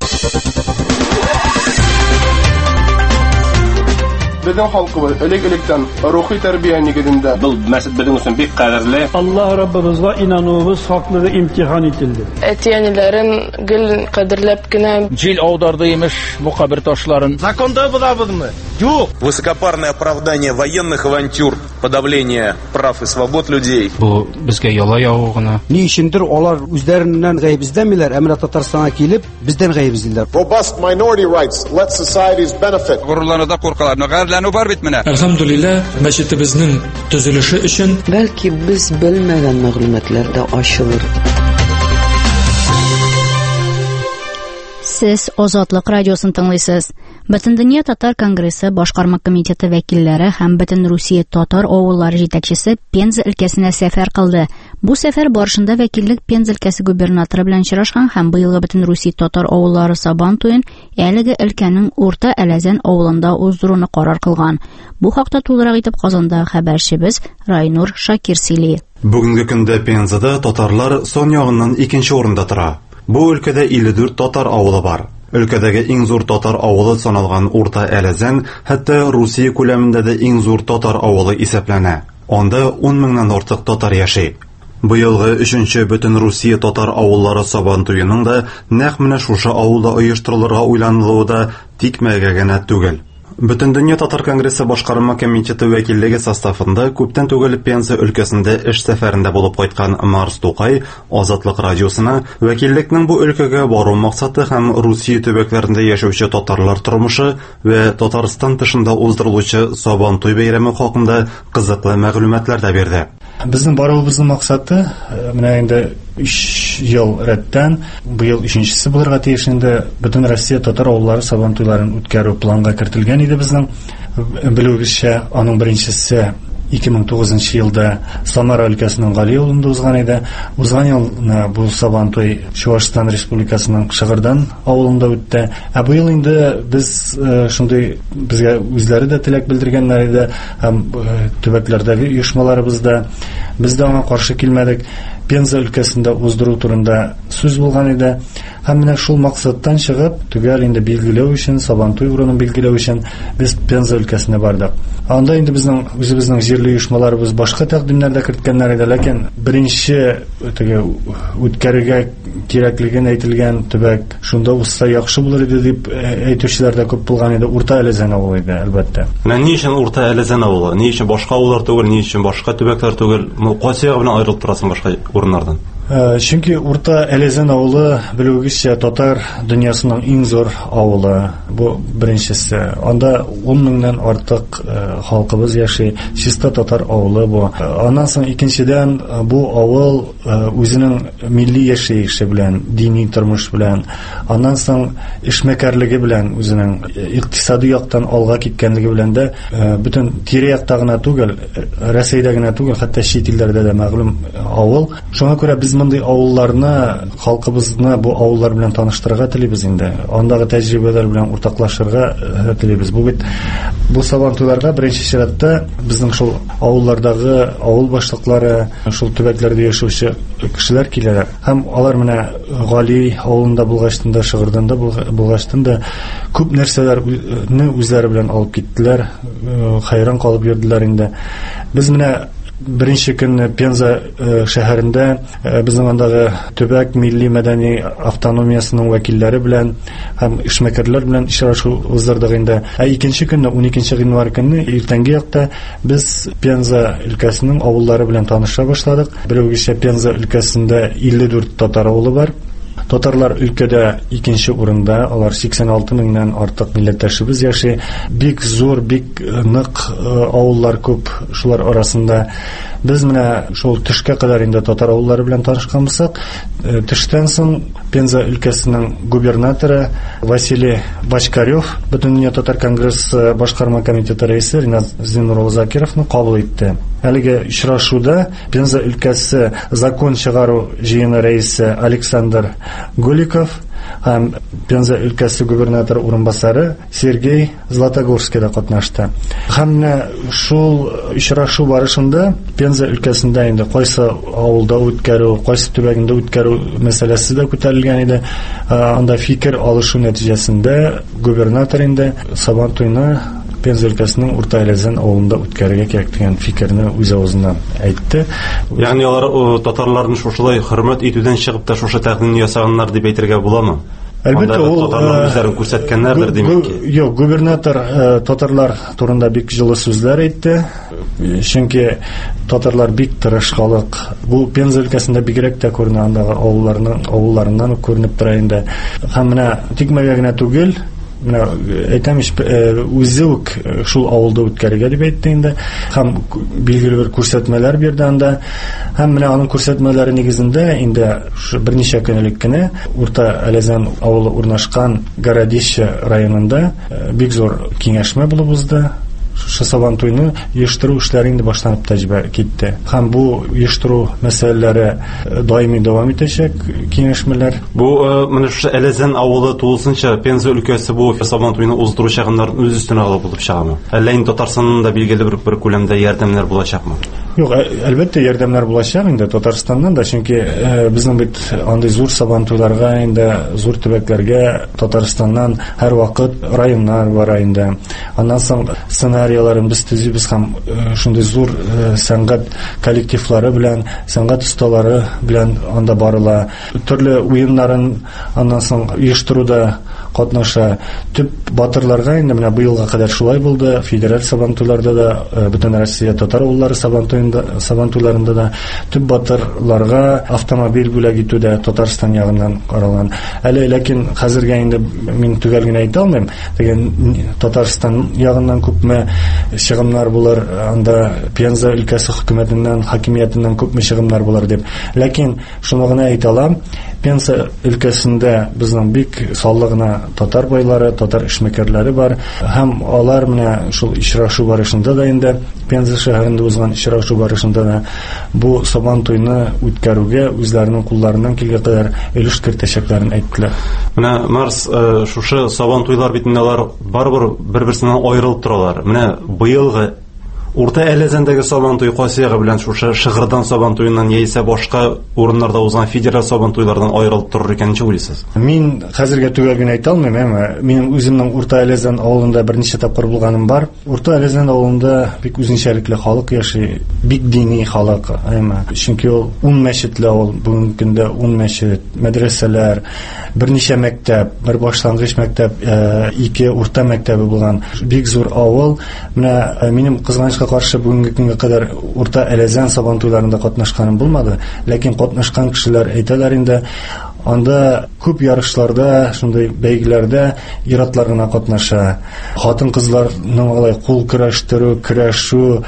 Speaker 4: Безнең халкыбыз элек-электән рухи тәрбия нигезендә. Бу мәчет безнең өчен бик кадерле. Аллаһ Раббыбызга инануыбыз хаклыгы имтихан ителде.
Speaker 6: Әтиәниләрен гел кадерләп кенә
Speaker 7: җил аударды имеш бу кабер ташларын.
Speaker 4: Законда булабызмы? Юк.
Speaker 8: Высокопарное оправдание военных авантюр, подавление прав и свобод людей.
Speaker 7: Бу безгә яла яву гына.
Speaker 5: Ни өчендер алар үзләреннән гаеп эзләмиләр, әмма Татарстанга килеп бездән гаеп эзлиләр.
Speaker 25: Robust minority rights let societies benefit.
Speaker 7: Гурлануда куркалар, гайрләнү бар бит менә.
Speaker 26: Әлхәмдүлилләh, мәчетебезнең төзелеше өчен
Speaker 27: бәлки без белмәгән мәгълүматлар да ачылыр.
Speaker 1: Сез Азатлык радиосын тыңлыйсыз. Бөтендөнья татар конгрессы башкарма комитеты вәкилләре һәм Бөтен Русия татар авыллары җитәкчесе Пенза өлкәсенә сәфәр кылды. Бу сәфәр барышында вәкиллек Пенза өлкәсе губернаторы белән очрашкан һәм быелгы Бөтен Русия татар авыллары Сабан туен әлеге өлкәнең Урта Әләзән авылында уздыруны карар кылган. Бу хакта тулырак итеп Казанда хәбәрчебез Райнур Шакир сөйли.
Speaker 28: Бүгенге көндә Пензада татарлар сон ягыннан икенче урында тора. Бу өлкәдә илле дүрт татар авылы бар. Өлкәдәге иң зур татар авылы саналган Урта Әләзән, хәтта Русия күләмендә дә иң зур татар авылы исәпләнә. Анда ун меңнән артык татар яши. Быелгы өченче Бөтен Русия татар авыллары Сабан туеның да нәкъ менә шушы авылда оештырылырга уйланылуы да тикмәгә генә түгел. Бөтендөнья татар конгрессы башкарма комитеты вәкиллеге составында күптән түгел Пенза өлкәсендә эш сәфәрендә булып кайткан Марс Тукай Азатлык радиосына вәкиллекнең бу өлкәгә бару максаты һәм Русия төбәкләрендә яшәүче татарлар тормышы ва Татарстан тышында уздырылучы Сабан туй бәйрәме хакында кызыклы мәгълүматлар да бирде.
Speaker 29: Безнең баруыбызның максаты менә инде өч ел рәттән быел өченчесе булырга тиеш инде Бөтен Россия татар авыллары Сабан туйларын үткәрү планга кертелгән иде безнең. Белүебезчә, аның беренчесе ике мең тугызынчы елда Самара өлкәсенең Гали авылында узган иде. Узган ел бу Сабантуй Чуашстан Республикасының Шыгырдан авылында үтте. Ә бу ел инде без шундый безгә үзләре дә теләк белдергәннәр иде, һәм төбәкләрдәге оешмаларыбыз да, без дә аңа каршы килмәдек. Пенза өлкәсендә уздыру турында сүз булган иде. Һәм менә шул максаттан чыгып, түгел инде билгеләү өчен, Сабантуй урынын билгеләү өчен без Пенза өлкәсенә бардык. Анда инде безнең үзебезнең җирле оешмаларыбыз башка тәкъдимнәрдә керткәннәр иде, ләкин беренче теге үткәрергә кирәклеген әйтелгән төбәк шунда узса яхшы булыр иде дип әйтүчеләр дә күп булган иде. Урта Әләзән авылы иде, әлбәттә.
Speaker 28: Менә ни өчен Урта Әләзән авылы? Ни өчен башка авыллар түгел, ни өчен башка төбәкләр түгел? Кайсы ягы белән аерылып торасың башка урыннардан?
Speaker 29: Чөнки Урта Әләзән авылы белүегезчә татар дөньясының иң зур авылы. Бу беренчесе. Анда ун меңнән артык халкыбыз яши. Чиста татар авылы бу. Аннан соң икенчедән бу авыл үзенең милли яшәеше белән, дини тормыш белән, аннан соң эшмәкәрлеге белән, үзенең икътисади яктан алга киткәнлеге белән дә бөтен тирә-якта гына түгел, Россиядә генә түгел, хәтта чит илләрдә дә мәгълүм авыл. Шуңа күрә без мондый авылларны, халкыбызны бу авыллар белән таныштырырга телибез инде. Андагы тәҗрибәләр белән уртаклашырга телибез. Бу бит бу Сабантуйларга беренче чиратта безнең шул авыллардагы авыл башлыклары, шул төбәкләрдә яшәүче кешеләр киләләр. Һәм алар менә Гали авылында булгачтан да, Шыгырдан да булгачтан да күп нәрсәләрне үзләре белән алып киттеләр. Хайран калып йөрделәр инде. Без менә беренче көнне Пенза шәһәрендә безнең андагы төбәк милли мәдәни автономиясының вәкилләре белән һәм эшмәкәрләр белән очрашу уздырдык инде. Ә икенче көнне, ун икенче гыйнвар көнне, иртәнге якта без Пенза өлкәсенең авыллары белән таныша башладык. Белүегезчә, Пенза өлкәсендә илле дүрт татар авылы бар. Татарлар өлкәдә икенче урында, алар сиксән алты меңнән артык милләттәшебез яши. Бик зур, бик нык авыллар күп шулар арасында. Без менә шул төшкә кадәр инде татар авыллары белән танышканбыз. Төштән соң Пенза өлкәсенең губернаторы Василий Бочкарев, Бөтендөнья татар конгрессы башкарма комитеты рәисе Ринат Зиннурулла Закировны кабул итте. Әлеге очрашуда Пенза өлкәсе закон чыгару җыены рәисе Александр Голиков һәм Пенза өлкәсе губернатор урынбасары Сергей Златогорский да катнашты. Һәм шул очрашу барышында Пенза өлкәсендә инде кайсы авылда үткәрү, кайсы төбәгендә үткәрү мәсьәләсе дә күтәрелгән иде. Анда фикер алышу нәтиҗәсендә губернатор инде Сабантуйны Пенза өлкәсенең Урта Әләзән авылында үткәрергә кирәк дигән фикерне үз авызыннан әйтте.
Speaker 28: Ягъни алар татарларны шушылай хөрмәт итүдән чыгып та шушы тәкъдимне ясаганнар дип әйтергә буламы?
Speaker 29: Әлбәттә, ул
Speaker 28: татарлар күрсәткәннәрдер димәк.
Speaker 29: Юк, губернатор татарлар турында бик җылы сүзләр әйтте. Чөнки татарлар бик тырыш халык. Бу Пенза өлкәсендә бигрәк тә күренә, андагы авылларның авылларыннан күренеп тора инде. Һәм менә тикмәгә генә түгел, менә әйтәмеш, үзе үк шул авылда үткәрергә дип әйтте инде. Һәм билгеле бер күрсәтмәләр бирде анда. Һәм менә аның күрсәтмәләре нигезендә инде берничә көнлек кенә Урта Әләзән авылы урнашкан Городище районында бик зур киңәшмә булып узды. Сабантуйны оештыру эшләре инде башланып та китте. Һәм бу оештыру мәсьәләләре даими дәвам итәчәк, киңәшмәләр.
Speaker 28: Бу менә шу Әләзән авылы тулысынча Пенза өлкәсе бу Сабантуйны уздыру чыгымнарын үз үстенә алып булып чыгамы? Әллә инде Татарстанның да билгеле бер бер күләмдә ярдәмнәр булачакмы?
Speaker 29: Юк, әлбәттә ярдәмнәр булачак инде Татарстаннан да, чөнки безнең бит андый зур Сабантуйларга инде, зур төбәкләргә Татарстаннан һәр вакыт районнар бара инде. Аннан соң сценарийларын без төзибез һәм шундый зур сәнгать коллективлары белән, сәнгать осталары белән анда барыла. Төрле уеннарын аннан соң оештыруда катнаша. Төп батырларга инде менә быелга кадәр шулай булды. Федераль Сабантуйларда да, бөтен Россия татар авыллары Сабантуйында, Сабантуйларында да төп батырларга автомобиль бүләк итүдә Татарстан ягыннан каралган. Әле ләкин хәзергә инде мин төгәл генә әйтә алмыйм. Дигән Татарстан ягыннан күпме чыгымнар булыр, анда Пенза өлкәсе хөкүмәтеннән, хакимиятеннән күпме чыгымнар булыр дип. Ләкин шуны гына әйтә алам, Пенза өлкәсендә безнең бик саллы гына татар байлары, татар эшмәкәрләре бар. Һәм алар менә шул очрашу барышында да инде Пенза шәһәрендә узган очрашу барышында да бу Сабан туйны үткәрүгә үзләренең кулларыннан килгән кадәр өлеш кертәчәкләрен әйттеләр.
Speaker 28: Менә Марс шушы Сабан туйлар битендә алар барыбер бер-берсеннән аерылып торалар. Менә быелгы Урта Әләзәндәге Сабан туй кайсыягы белән шушы шыгырдан Сабан туйыннан яисә башка урыннарда узган федераль Сабан туйлардан аерылып торыр икән ничек уйлыйсыз?
Speaker 29: Мин хәзергә төгәл генә әйтә алмыйм, әмма минем үземнең Урта Әләзән авылында берничә тапкыр булганым бар. Урта Әләзән авылында бик үзенчәлекле халык яши, бик дини халык, әмма чөнки ул ун мәчетле авыл, бүгенге көндә ун мәчет, мәдрәсәләр, берничә мәктәп, бер башлангыч мәктәп, ике урта мәктәбе булган бик зур авыл. Менә минем кызганычка каршы бүгенге көнгә кадәр Урта Әләзән Сабан туйларында катнашканым булмады, ләкин катнашкан кешеләр әйтәләр инде, анда күп ярышларда, шундый бәйгеләрдә ир-атлар гына катнаша. Хатын-кызларның алай кул көрәштерү, көрәшү,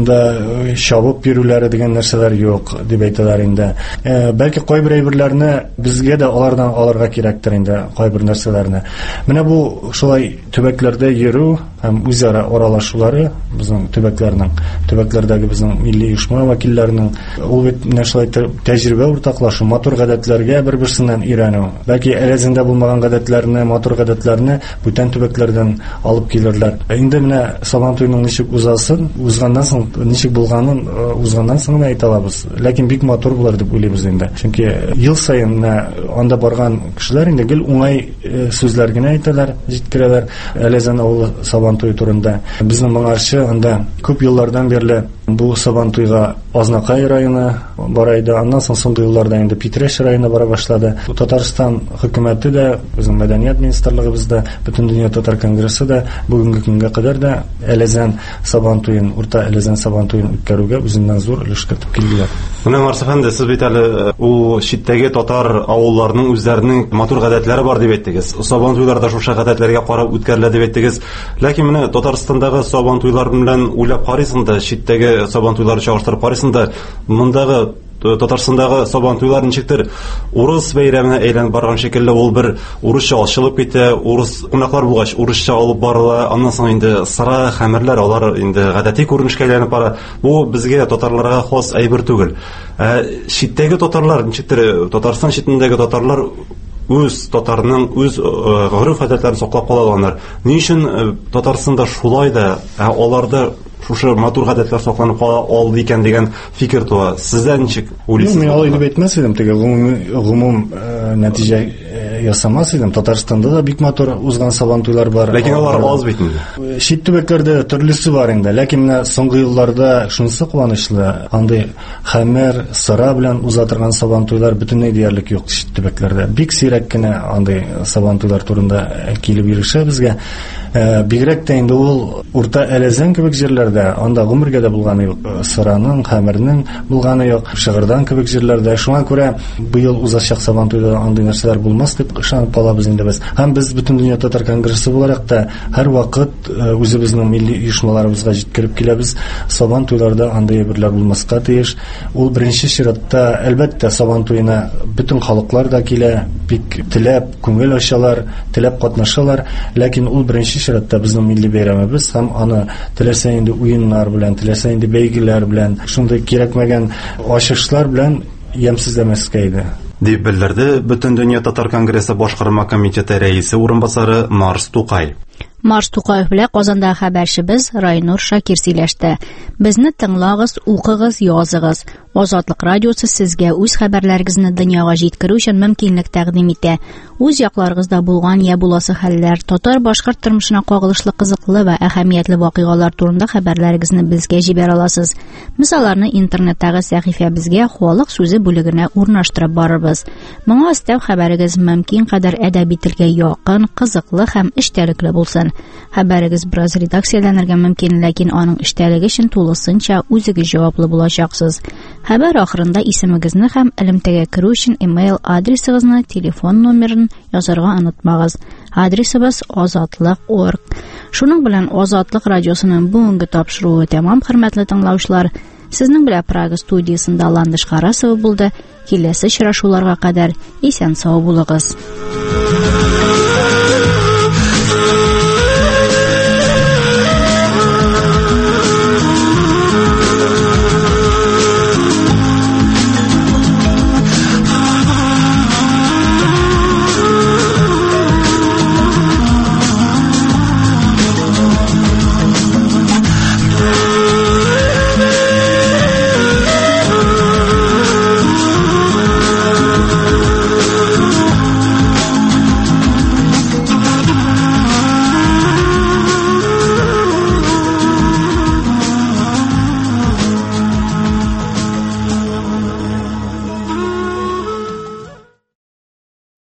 Speaker 29: анда чабып йөрүләре дигән нәрсәләр юк дип әйтәләр инде. Э, бәлки кайбер әйберләрне безгә дә алардан алырга кирәктер инде, кайбер нәрсәләрне. Менә бу шулай төбәкләрдә йөрү һәм үзара аралашулары безнең төбәкләрнең, төбәкләрдәге безнең милли оешма вәкилләренең ул бит менә шулай тәҗрибә уртаклашу, матур гадәтләргә бер-берсеннән өйрәнү. Бәлки Әләзәндә булмаган гадәтләрне, матур гадәтләрне бүтән төбәкләрдән алып килерләр. Инде менә Сабан туйның ничек узасын, узганнан соң ничек булганын узганнан соң әйтә алабыз. Ләкин бик матур булыр дип уйлыйбыз инде. Чөнки ел саен анда барган кешеләр инде гел уңай сүзләр генә әйтәләр, җиткерәләр Әләзән авылы Сабан туй турында. Безнең моңарчы анда күп еллардан бирле бу Сабан туйга Азнакай районы бара иде, аннан соң соңгы елларда инде Питрәш районы бара башлады. Татарстан хөкүмәте дә, безнең мәдәният министрлыгыбыз да, бөтен дөнья татар конгрессы да бүгенге көнгә кадәр дә Әләзән Сабан туйын, Урта Әләзән Сабан туйын үткәрүгә үзеннән зур өлеш кертеп килделәр.
Speaker 28: Менә Марс әфәнде, сез бит әле ул читтәге татар авылларының үзләренең матур гадәтләре бар дип әйттегез. Сабан туйларда шушы гадәтләргә карап үткәрелә дип әйттегез. Ләкин менә Татарстандагы Сабан туйлар белән уйлап карыйсың да, читтәге Сабан туйлары чагыштырып карыйсың да, мондагы Татарстандагы Сабан туйлар ничектер урыс бәйрәменә әйләнеп барган шикелле, ул бер урысча ачылып китә, урыс кунаклар булгач урысча алып барыла, аннан соң инде сыра хәмерләр алар инде гадәти күренешкә әйләнеп бара. Бу безгә татарларга хас әйбер түгел. Ә читтәге татарлар ничектер, Татарстан читендәге татарлар үз татарның үз гореф-гадәтләрен саклап калганнар. Ни өчен Татарстанда шулай да, аларда шушы матур гадәтләр сакланып кала алды икән дигән фикер туа. Сездә ничек уйлыйсыз?
Speaker 29: Мин алай дип әйтмәс идем, теге гомум нәтиҗә ясамас идем. Татарстанда да бик матур узган Сабан туйлар бар.
Speaker 28: Ләкин алар аз бит инде.
Speaker 29: Чит төбәкләрдә төрлесе бар инде, ләкин менә соңгы елларда шунысы куанычлы, андый хәмер, сыра белән уза торган Сабан туйлар бөтенләй диярлек юк чит төбәкләрдә. Бик сирәк кенә андый Сабан туйлар турында килеп ирешә безгә. Бигрәк тә инде ул Урта Әләзән кебек җирләрдә, анда гомергә дә булганы юк, сыраның, хәмернең булганы юк, шыгырдан кебек җирләрдә. Шуңа күрә быел узачак Сабан туйда андый нәрсәләр булмас дип ышанып калабыз инде без. Һәм без бөтен дөнья татар конгрессы буларак та һәр вакыт үзебезнең милли оешмаларыбызга җиткереп киләбез. Сабан туйларда андый әйберләр булмаска тиеш. Ул беренче чиратта әлбәттә Сабан туена бөтен халыклар да килә, бик теләп, күңел ачалар, теләп катнашалар, ләкин ул беренче чиратта безнең милли бәйрәмебез һәм аны теләсә инде уеннар белән, теләсә инде бәйгеләр белән, шундый кирәкмәгән ачышлар белән ямсызламаска иде.
Speaker 28: Дип белдерде Бөтен дөнья татар конгрессы башкарма комитеты рәисе урынбасары Марс Тукай.
Speaker 1: Марс Тукаев белән Казандагы хәбәрчебез Райнур Шакир сөйләште. Безне тыңлагыз, укыгыз, языгыз. Азатлык радиосы сезгә үз хәбәрләрегезне дөньяга җиткерү өчен мөмкинлек тәкъдим итә. Үз якларыгызда булган я буласы хәлләр, татар-башкорт тормышына кагылышлы кызыклы ва әһәмиятле вакыйгалар турында хәбәрләрегезне безгә җибәрә аласыз. Мисалларны интернеттагы сәхифәбезгә халык сүзе бүлегенә урнаштырып барырбыз. Моңа өстәп хәбәрегез мөмкин кадәр әдәби телгә якын, кызыклы һәм эчтәлекле булсын. Хәбәрегез бераз редакцияләнергә мөмкин, ләкин аның эчтәлеге өчен тулысынча үзегез җаваплы булачаксыз. Хәбәр ахырында исемегезне һәм элемтәгә керү өчен имейл адресыгызны, телефон номерын язарга онытмагыз. Адресыбыз азатлык точка орг. Шуның белән Азатлык радиосының бүгенге тапшыруы тәмам, хөрмәтле тыңлаучылар. Сезнең белән Прага студиясында Ландыш Харасова булды. Киләсе очрашуларга кадәр исән-сау булыгыз.